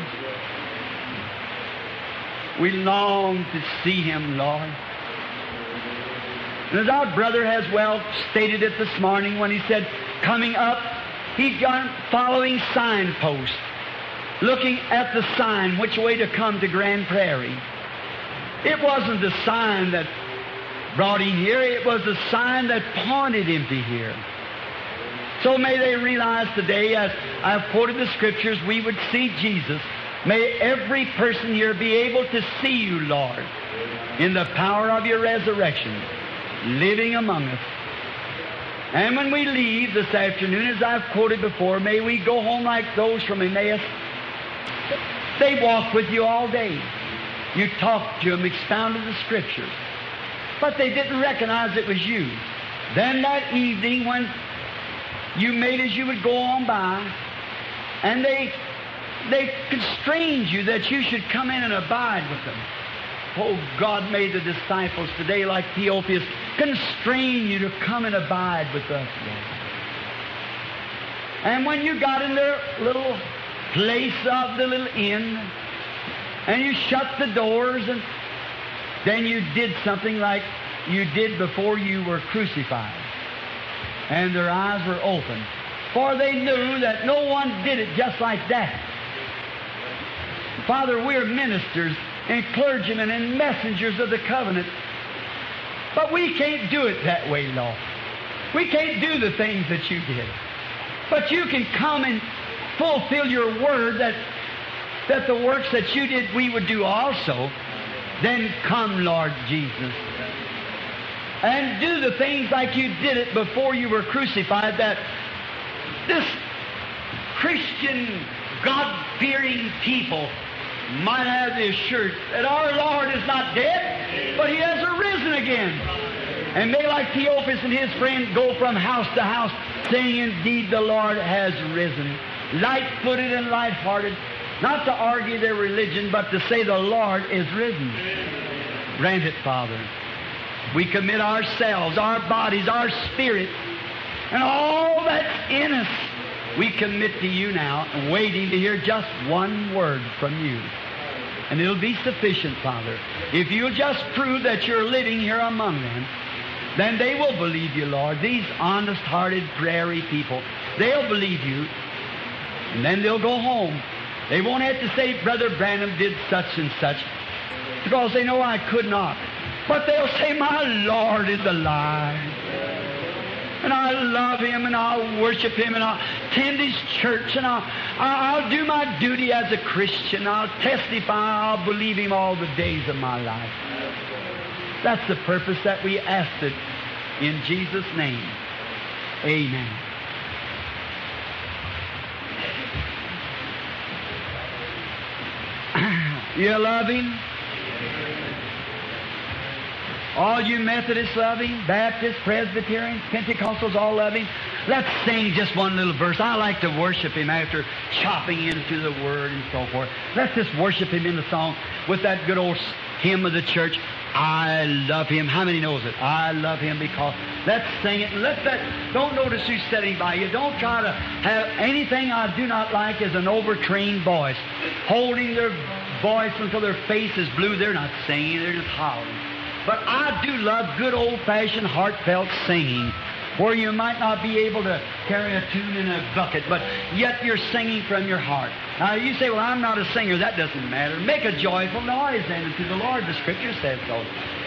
We long to see Him, Lord. And as our brother has well stated it this morning when he said, coming up, he's gone following signposts, looking at the sign which way to come to Grand Prairie. It wasn't the sign that brought him here, it was the sign that pointed him to here. So may they realize today, as I've quoted the Scriptures, we would see Jesus. May every person here be able to see you, Lord, in the power of your resurrection, living among us. And when we leave this afternoon, as I've quoted before, may we go home like those from Emmaus. They walked with you all day. You talked to them, expounded the Scriptures. But they didn't recognize it was you. Then that evening when you made as you would go on by, and they constrained you that you should come in and abide with them. Oh, God, may the disciples today, like Theophilus, constrain you to come and abide with us, Lord. And when you got in their little place of the little inn, and you shut the doors, and then you did something like you did before you were crucified. And their eyes were open. For they knew that no one did it just like that. Father, we're ministers and clergymen and messengers of the covenant. But we can't do it that way, Lord. We can't do the things that you did. But you can come and fulfill your word that the works that you did we would do also. Then come, Lord Jesus, and do the things like you did it before you were crucified, that this Christian, God-fearing people might have the assurance that our Lord is not dead, but He has arisen again. And may, like Theophilus and his friend, go from house to house, saying, indeed, the Lord has risen. Light-footed and light-hearted, not to argue their religion, but to say the Lord is risen. Grant it, Father. We commit ourselves, our bodies, our spirit, and all that's in us, we commit to you now, waiting to hear just one word from you. And it'll be sufficient, Father. If you'll just prove that you're living here among them, then they will believe you, Lord. These honest-hearted prairie people, they'll believe you, and then they'll go home. They won't have to say, Brother Branham did such and such, because they know I could not. But they'll say, my Lord is alive. And I love Him, and I'll worship Him, and I'll attend His church, and I'll do my duty as a Christian. I'll testify, I'll believe Him all the days of my life. That's the purpose that we asked it in Jesus' name. Amen. You love Him? All you Methodists love Him, Baptists, Presbyterians, Pentecostals all love Him. Let's sing just one little verse. I like to worship Him after chopping into the Word and so forth. Let's just worship Him in the song with that good old hymn of the church, I love Him. How many knows it? I love Him because. Let's sing it. And let that. Don't notice who's sitting by you. Don't try to have anything I do not like as an overtrained voice, holding their voice until their face is blue. They're not singing. They're just hollering. But I do love good old-fashioned, heartfelt singing, where you might not be able to carry a tune in a bucket, but yet you're singing from your heart. Now, you say, well, I'm not a singer. That doesn't matter. Make a joyful noise then unto the Lord. The Scripture says so.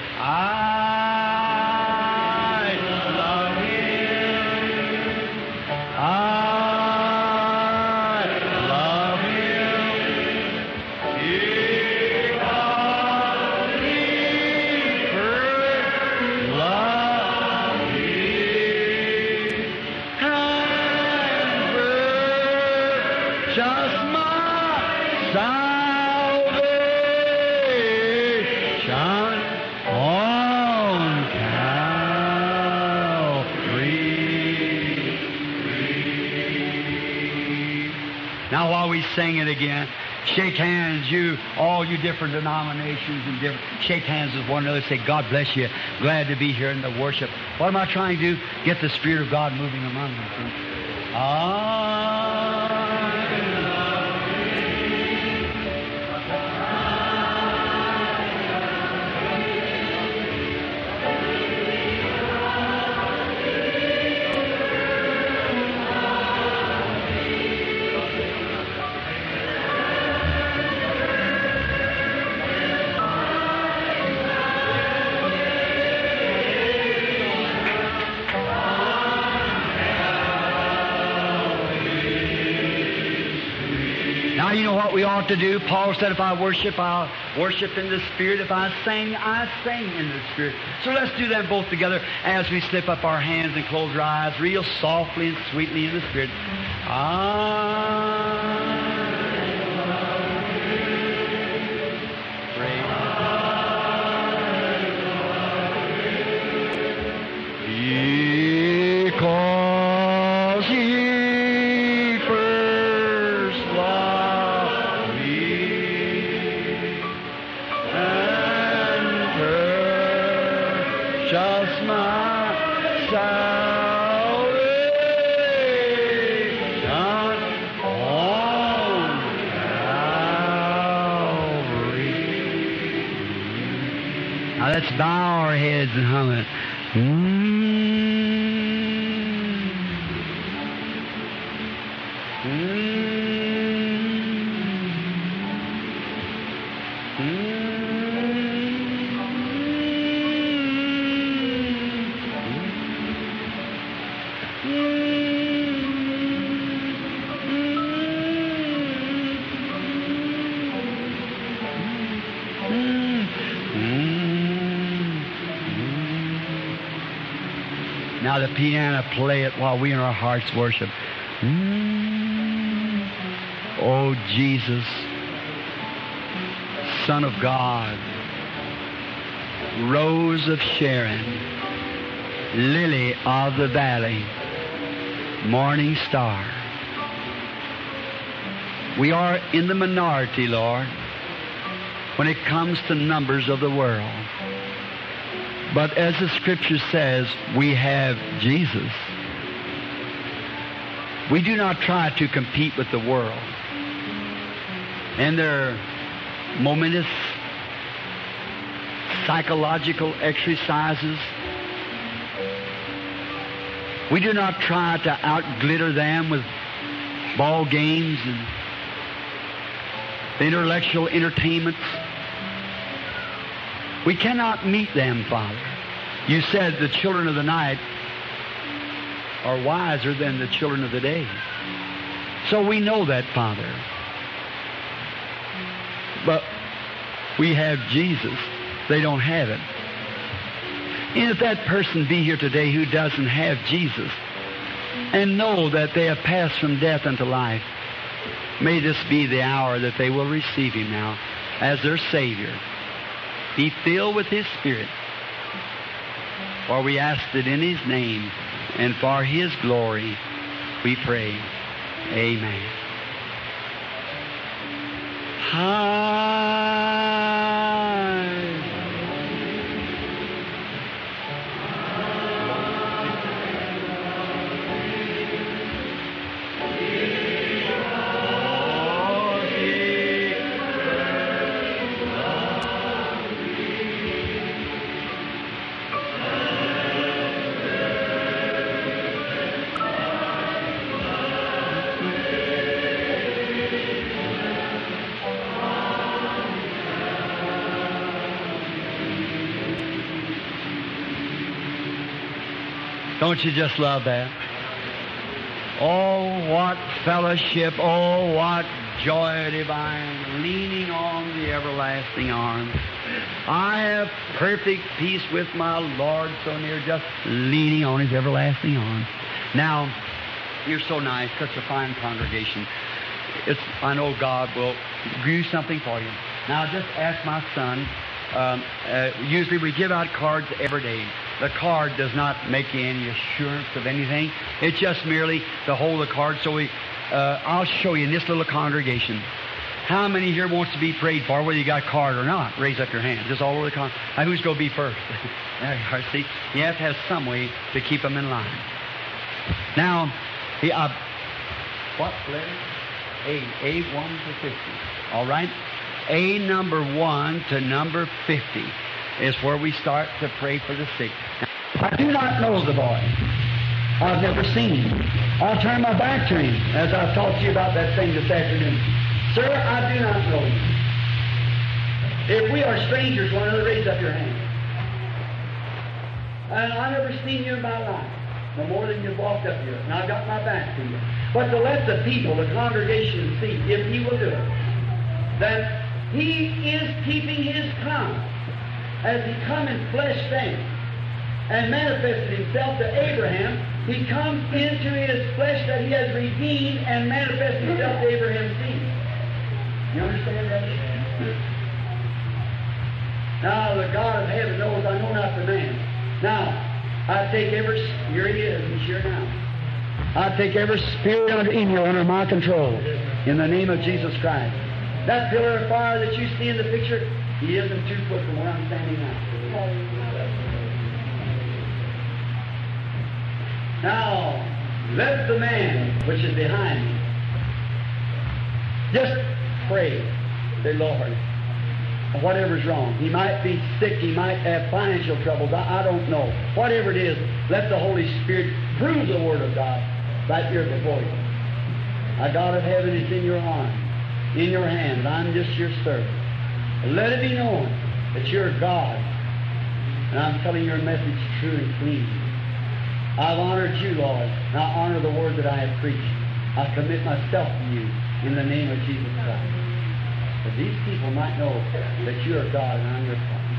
I love Him. I love Him. Because He first loved me and purchased my salvation on Calvary. Now, while we sing it again, shake hands, all you different denominations and shake hands with one another. Say, God bless you. Glad to be here in the worship. What am I trying to do? Get the Spirit of God moving among us. You know what we ought to do? Paul said, if I worship, I'll worship in the Spirit. If I sing, I sing in the Spirit. So let's do them both together as we slip up our hands and close our eyes real softly and sweetly in the Spirit. Because He first loved me and purchased my salvation on let's bow our heads and hum it. Now the piano, play it while we in our hearts worship. Oh, Jesus, Son of God, Rose of Sharon, Lily of the Valley, Morning Star. We are in the minority, Lord, when it comes to numbers of the world. But as the Scripture says, we have Jesus. We do not try to compete with the world and their momentous psychological exercises. We do not try to outglitter them with ball games and intellectual entertainments. We cannot meet them, Father. You said the children of the night are wiser than the children of the day. So we know that, Father. But we have Jesus. They don't have it. And if that person be here today who doesn't have Jesus and know that they have passed from death unto life, may this be the hour that they will receive Him now as their Savior. Be filled with His Spirit. For we ask it in His name, and for His glory we pray. Amen. Don't you just love that? Oh, what fellowship, oh, what joy divine, leaning on the everlasting arms. I have perfect peace with my Lord so near, just leaning on His everlasting arms. Now, you're so nice, such a fine congregation. I know God will do something for you. Now, just ask my son. Usually we give out cards every day. The card does not make you any assurance of anything. It's just merely to hold the card. So I'll show you in this little congregation. How many here wants to be prayed for, whether you got a card or not? Raise up your hand. Just all over the congregation. Now, who's going to be first? There you are. See, you have to have some way to keep them in line. Now, what letter? A 1 to 50. All right? A number 1 to number 50 is where we start to pray for the sick. I do not know the boy. I've never seen him. I'll turn my back to him as I've talked to you about that thing this afternoon. Sir, I do not know you. If we are strangers, one another, raise up your hand. And I've never seen you in my life, no more than you've walked up here. And I've got my back to you. But to let the people, the congregation, see, if He will do it, that He is keeping His promise as He come in flesh then and manifested Himself to Abraham. He comes into His flesh that He has redeemed and manifested Himself to Abraham's seed. You understand that? Now, the God of heaven knows I know not the man. Now, I take every, here He is, He's here now. I take every spirit in you under my control in the name of Jesus Christ. That pillar of fire that you see in the picture, he isn't 2 foot from where I'm standing now. Now, let the man which is behind me just pray, say, Lord, whatever's wrong. He might be sick. He might have financial troubles. I don't know. Whatever it is, let the Holy Spirit prove the Word of God right here before you. Our God of heaven is in your arms, in your hands. I'm just your servant. Let it be known that you're God, and I'm telling your message true and clean. I've honored you, Lord, and I honor the Word that I have preached. I commit myself to you in the name of Jesus Christ. That these people might know that you are God and I'm your Father.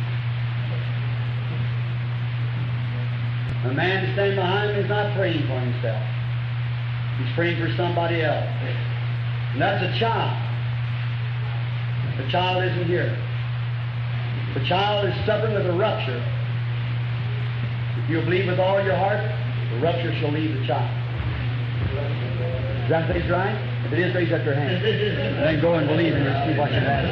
A man standing behind him is not praying for himself. He's praying for somebody else. And that's a child. The child isn't here. The child is suffering with a rupture. If you believe with all your heart, the rupture shall leave the child. Is that things right? If it is, raise up your hand. Then go and believe in it and see what you ask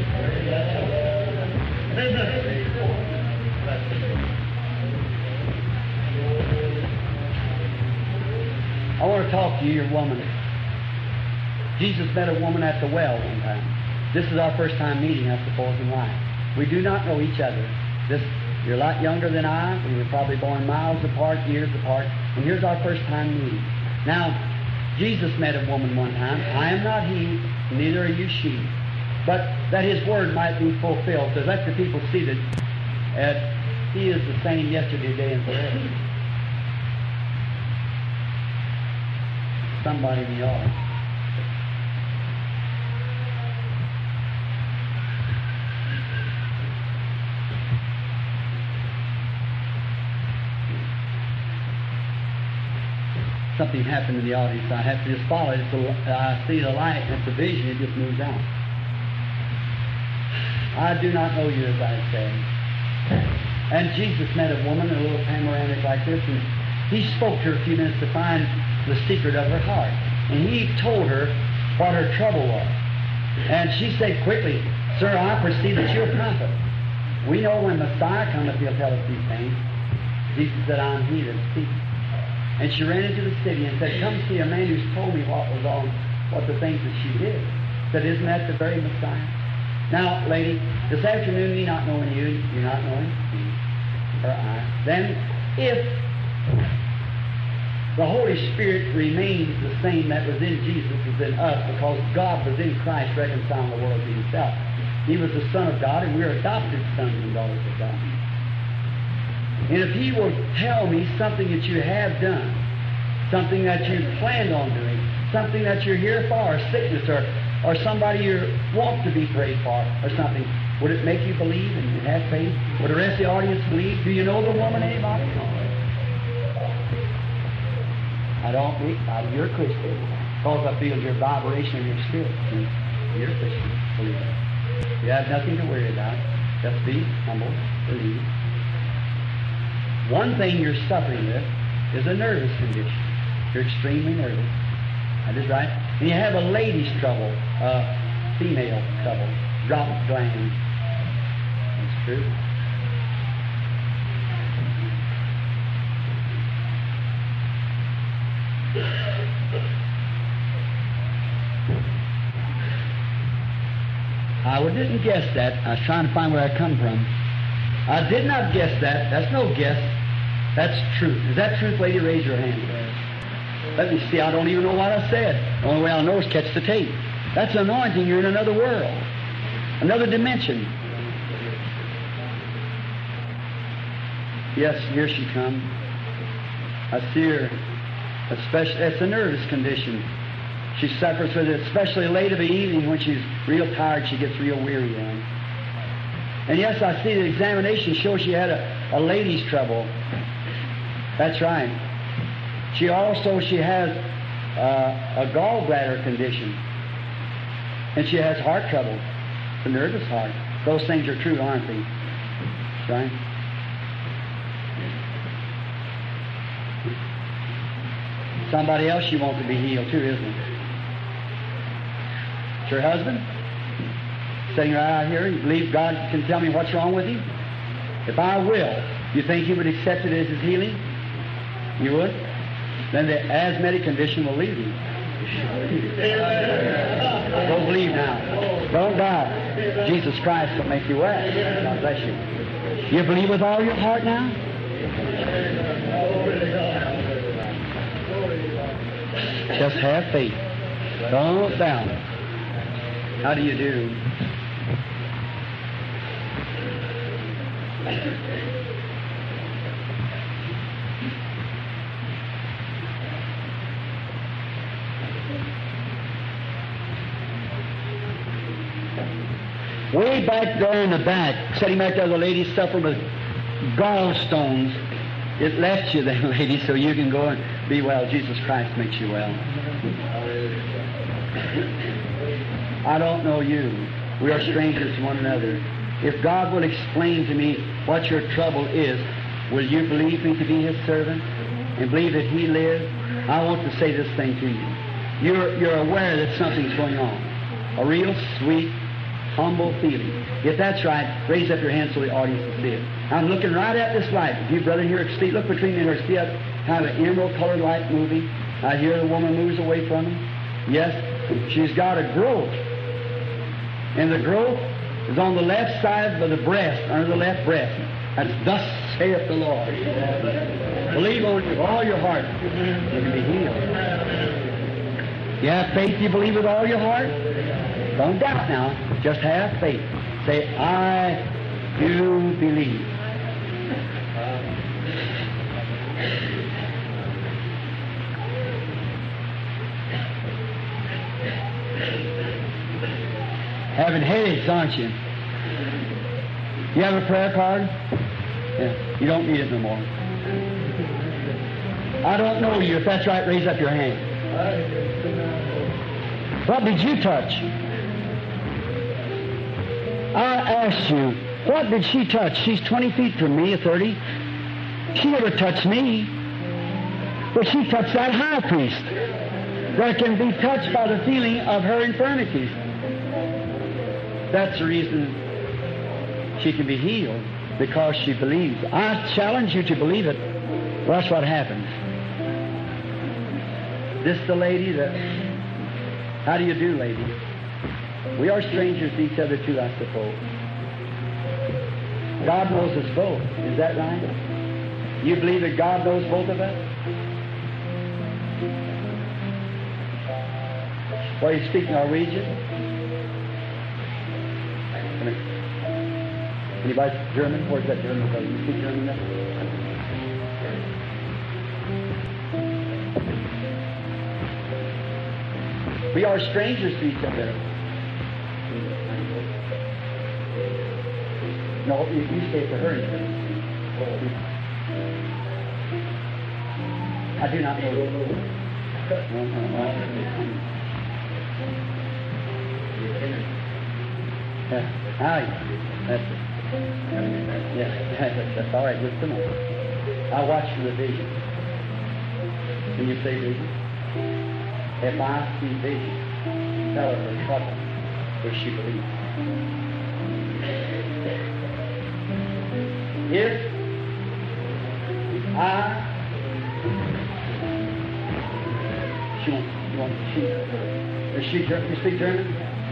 for. I want to talk to you, your woman. Jesus met a woman at the well one time. This is our first time meeting, I suppose, in life. We do not know each other. You're a lot younger than I. We were probably born miles apart, years apart. And here's our first time meeting. Now, Jesus met a woman one time. I am not he, neither are you she. But that his word might be fulfilled. So let the people see that he is the same yesterday, today, and forever. Somebody in the audience. Something happened in the audience. I have to just follow it. So I see the light, and it's a vision. It just moves out. I do not know you, as I say. And Jesus met a woman in a little panoramic like this, and he spoke to her a few minutes to find the secret of her heart. And he told her what her trouble was. And she said quickly, "Sir, I perceive that you're a prophet. We know when Messiah cometh, he'll tell us these things." Jesus said, "I'm he that speaks." And she ran into the city and said, "Come see a man who's told me what was on, what the things that she did." Said, "Isn't that the very Messiah?" Now, lady, this afternoon, me not knowing you, you're not knowing me, or I, then if the Holy Spirit remains the same that was in Jesus as in us, because God was in Christ reconciling the world to himself. He was the Son of God, and we are adopted sons and daughters of God. And if he will tell me something that you have done, something that you planned on doing, something that you're here for, or sickness, or somebody you want to be prayed for, or something, would it make you believe and have faith? Would the rest of the audience believe? Do you know the woman, anybody? I don't believe. You're a Christian. Because I feel your vibration in your spirit. You're a Christian. Believe it. You have nothing to worry about. Just be humble. Believe. One thing you're suffering with is a nervous condition. You're extremely nervous. That is right. And you have a lady's trouble, female trouble, dropped glands. That's true. I didn't guess that. I was trying to find where I come from. I did not guess that. That's no guess. That's truth. Is that truth, lady? Raise your hand. Let me see. I don't even know what I said. The only way I'll know is catch the tape. That's anointing. You're in another world, another dimension. Yes, here she comes. I see her. It's a nervous condition. She suffers with it, especially late of the evening when she's real tired. She gets real weary then. And yes, I see the examination shows she had a lady's trouble. That's right. She has a gallbladder condition. And she has heart trouble, a nervous heart. Those things are true, aren't they? That's right. Somebody else you want to be healed too, isn't it? It's your husband? Sitting right out here, you believe God can tell me what's wrong with him? If I will, you think he would accept it as his healing? You would? Then the asthmatic condition will leave you. Don't believe now. Don't doubt. Jesus Christ will make you well. God bless you. You believe with all your heart now? Just have faith. Don't doubt. How do you do? Way back there in the back, sitting back there, the lady suffering with gallstones. It left you then, lady, so you can go and be well. Jesus Christ makes you well. I don't know you. We are strangers to one another. If God will explain to me what your trouble is, will you believe me to be His servant and believe that He lives? I want to say this thing to you. You're aware that something's going on. A real sweet, humble feeling. If that's right, raise up your hand so the audience will see it. I'm looking right at this light. If you, brother, here, look between me and her. See, I have an emerald-colored light moving. I hear the woman moves away from me. Yes, she's got a growth. And the growth is on the left side of the breast, under the left breast. That's thus saith the Lord. Believe on with all your heart. You can be healed. You have faith, you believe with all your heart? Don't doubt now. Just have faith. Say, I do believe. Having headaches, aren't you? You have a prayer card? Yeah. You don't need it no more. I don't know you. If that's right, raise up your hand. What did you touch? I asked you, what did she touch? She's 20 feet from me, or 30. She never touched me. But she touched that high priest that can be touched by the feeling of her infirmities. That's the reason she can be healed, because she believes. I challenge you to believe it. Well, that's what happens. This the lady that... How do you do, lady? We are strangers to each other, too, I suppose. God knows us both. Is that right? You believe that God knows both of us? Well, you speak Norwegian? Anybody German? Where's that German brother? You speak German now? We are strangers to each other. No, you say to her. I do not know. Hi. That's it. Yeah, that's all right. Just a moment. I watch for the vision. Can you say vision? If I see vision, tell her her trouble, which she believes. If I, you speak German?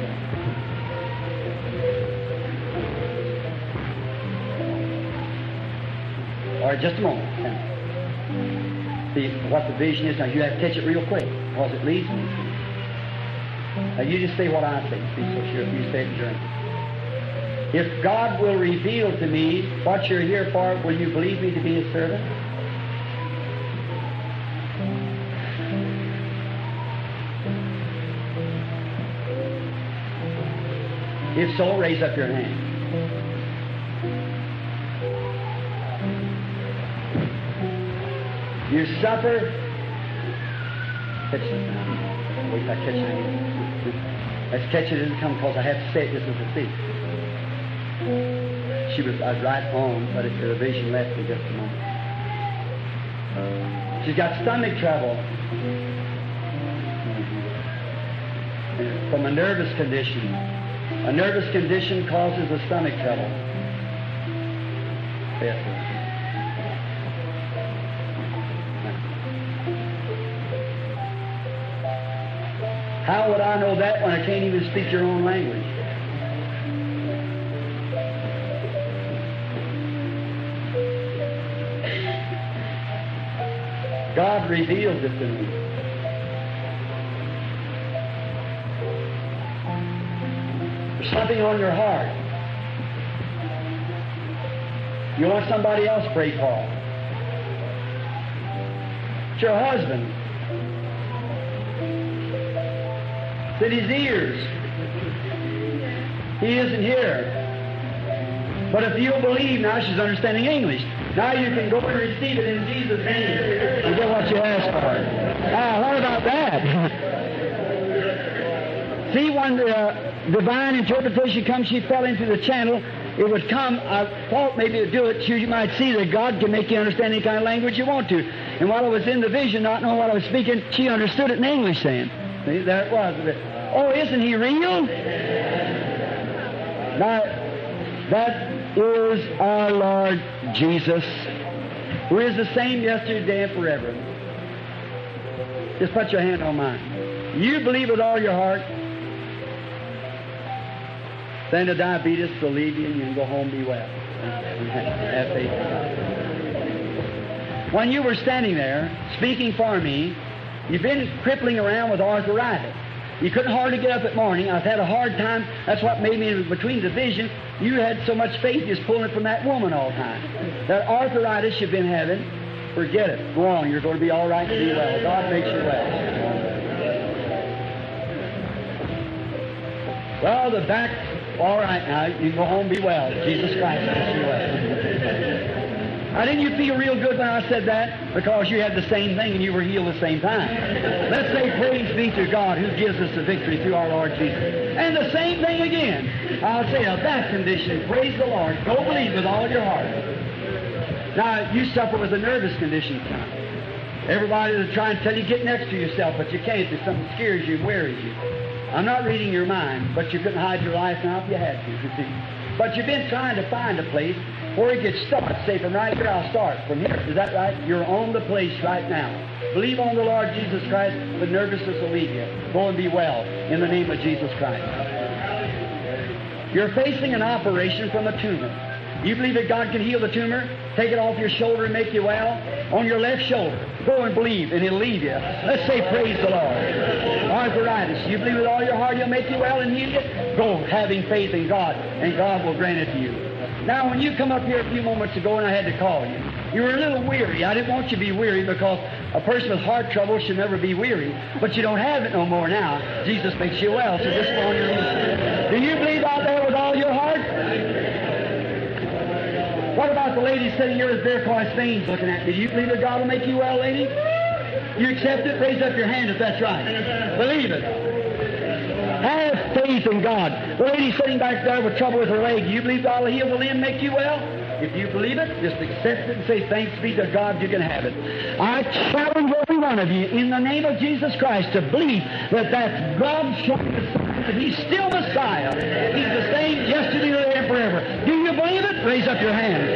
All right, just a moment. See what the vision is. Now you have to catch it real quick, because it leads me. Now you just say what I say. See, so sure if you say it in German. If God will reveal to me what you're here for, will you believe me to be His servant? If so, raise up your hand. You suffer. Catch this now. Wait till I catch it again. Let's catch it as it comes, because I have to say it just as I see. I was right home, but the vision left me just a moment. She's got stomach trouble from a nervous condition. A nervous condition causes a stomach trouble. Yes, sir. How would I know that when I can't even speak your own language? God reveals it to me. There's something on your heart. You want somebody else to pray for. It's your husband. It's in his ears. He isn't here. But if you'll believe, now she's understanding English. Now you can go and receive it in Jesus' name and get what you asked for. What about that? See, when the divine interpretation comes, she fell into the channel. It would come, I thought maybe to do it, so you might see that God can make you understand any kind of language you want to. And while I was in the vision, not knowing what I was speaking, she understood it in English then. See, there it was. Oh, isn't He real? Now, that is our Lord Jesus, who is the same yesterday, today, and forever. Just put your hand on mine. You believe with all your heart, then the diabetes will leave you and you can go home and be well. Have faith in God. When you were standing there speaking for me, you've been crippling around with arthritis. You couldn't hardly get up at morning. I've had a hard time. That's what made me, between the vision, you had so much faith just pulling it from that woman all the time. That arthritis you've been having, forget it. Go on. You're going to be all right and be well. God makes you well. Well, the back, all right now. You can go home and be well. Jesus Christ makes you well. Now, didn't you feel real good when I said that? Because you had the same thing and you were healed at the same time. Let's say praise be to God who gives us the victory through our Lord Jesus. And the same thing again. I'll say of that condition, praise the Lord. Go believe with all your heart. Now, you suffer with a nervous condition. Everybody will try and tell you get next to yourself, but you can't. If something scares you and wearies you. I'm not reading your mind, but you couldn't hide your life now if you had to, you see. But you've been trying to find a place where you could start. Say, from right here, I'll start. From here. Is that right? You're on the place right now. Believe on the Lord Jesus Christ, the nervousness will leave you. Go and be well in the name of Jesus Christ. You're facing an operation from a tumor. You believe that God can heal the tumor? Take it off your shoulder and make you well? On your left shoulder. Go and believe, and He'll leave you. Let's say, praise the Lord. Arthritis. You believe with all your heart He'll make you well and heal you? Go, having faith in God, and God will grant it to you. Now, when you come up here a few moments ago and I had to call you, you were a little weary. I didn't want you to be weary because a person with heart trouble should never be weary. But you don't have it no more now. Jesus makes you well, so just go on your knees. Do you believe out there with all your heart? What about the lady sitting here with varicose veins looking at me? Do you believe that God will make you well, lady? You accept it? Raise up your hand if that's right. Believe it. Have faith in God. The lady sitting back there with trouble with her leg, do you believe God will heal the limb, make you well? If you believe it, just accept it and say, thanks be to God, you can have it. I challenge every one of you in the name of Jesus Christ to believe that that's God showing the sign that He's still Messiah. He's the same yesterday, today, and forever. Do you believe it? Raise up your hand.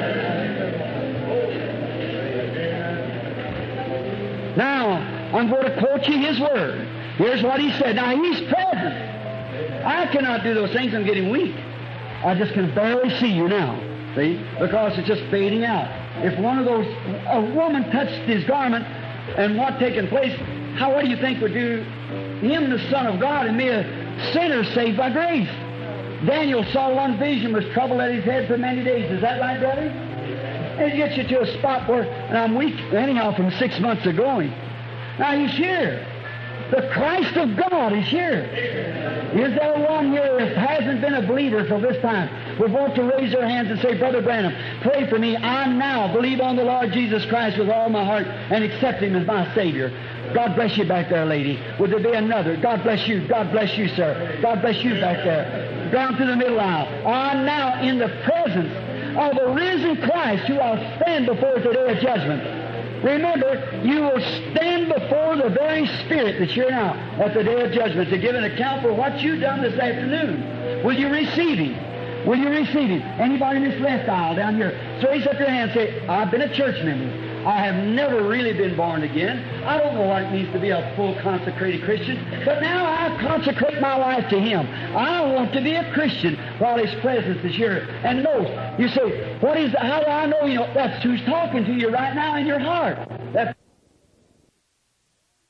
Now, I'm going to quote you His Word. Here's what He said. Now, He's present. I cannot do those things. I'm getting weak. I just can barely see you now. See? Because it's just fading out. If one of those, a woman touched His garment, and what taken place, what do you think would do Him, the Son of God, and me, a sinner saved by grace? Daniel saw one vision, was troubled at his head for many days. Is that right, brother? It gets you to a spot where, and I'm weak anyhow from 6 months ago. Now He's here. The Christ of God is here. Is there one here that hasn't been a believer till this time? We want to raise our hands and say, Brother Branham, pray for me. I now believe on the Lord Jesus Christ with all my heart and accept Him as my Savior. God bless you back there, lady. Would there be another? God bless you. God bless you, sir. God bless you back there. Down to the middle aisle. I'm now in the presence of the risen Christ who I'll stand before the day of judgment. Remember, you will stand before the very Spirit that's here now at the day of judgment to give an account for what you've done this afternoon. Will you receive Him? Will you receive Him? Anybody in this left aisle down here, so raise up your hand and say, I've been a church member. I have never really been born again. I don't know what it means to be a full consecrated Christian, but now I consecrate my life to Him. I want to be a Christian while His presence is here. And note, you say, how do I know? You know, that's who's talking to you right now in your heart. That's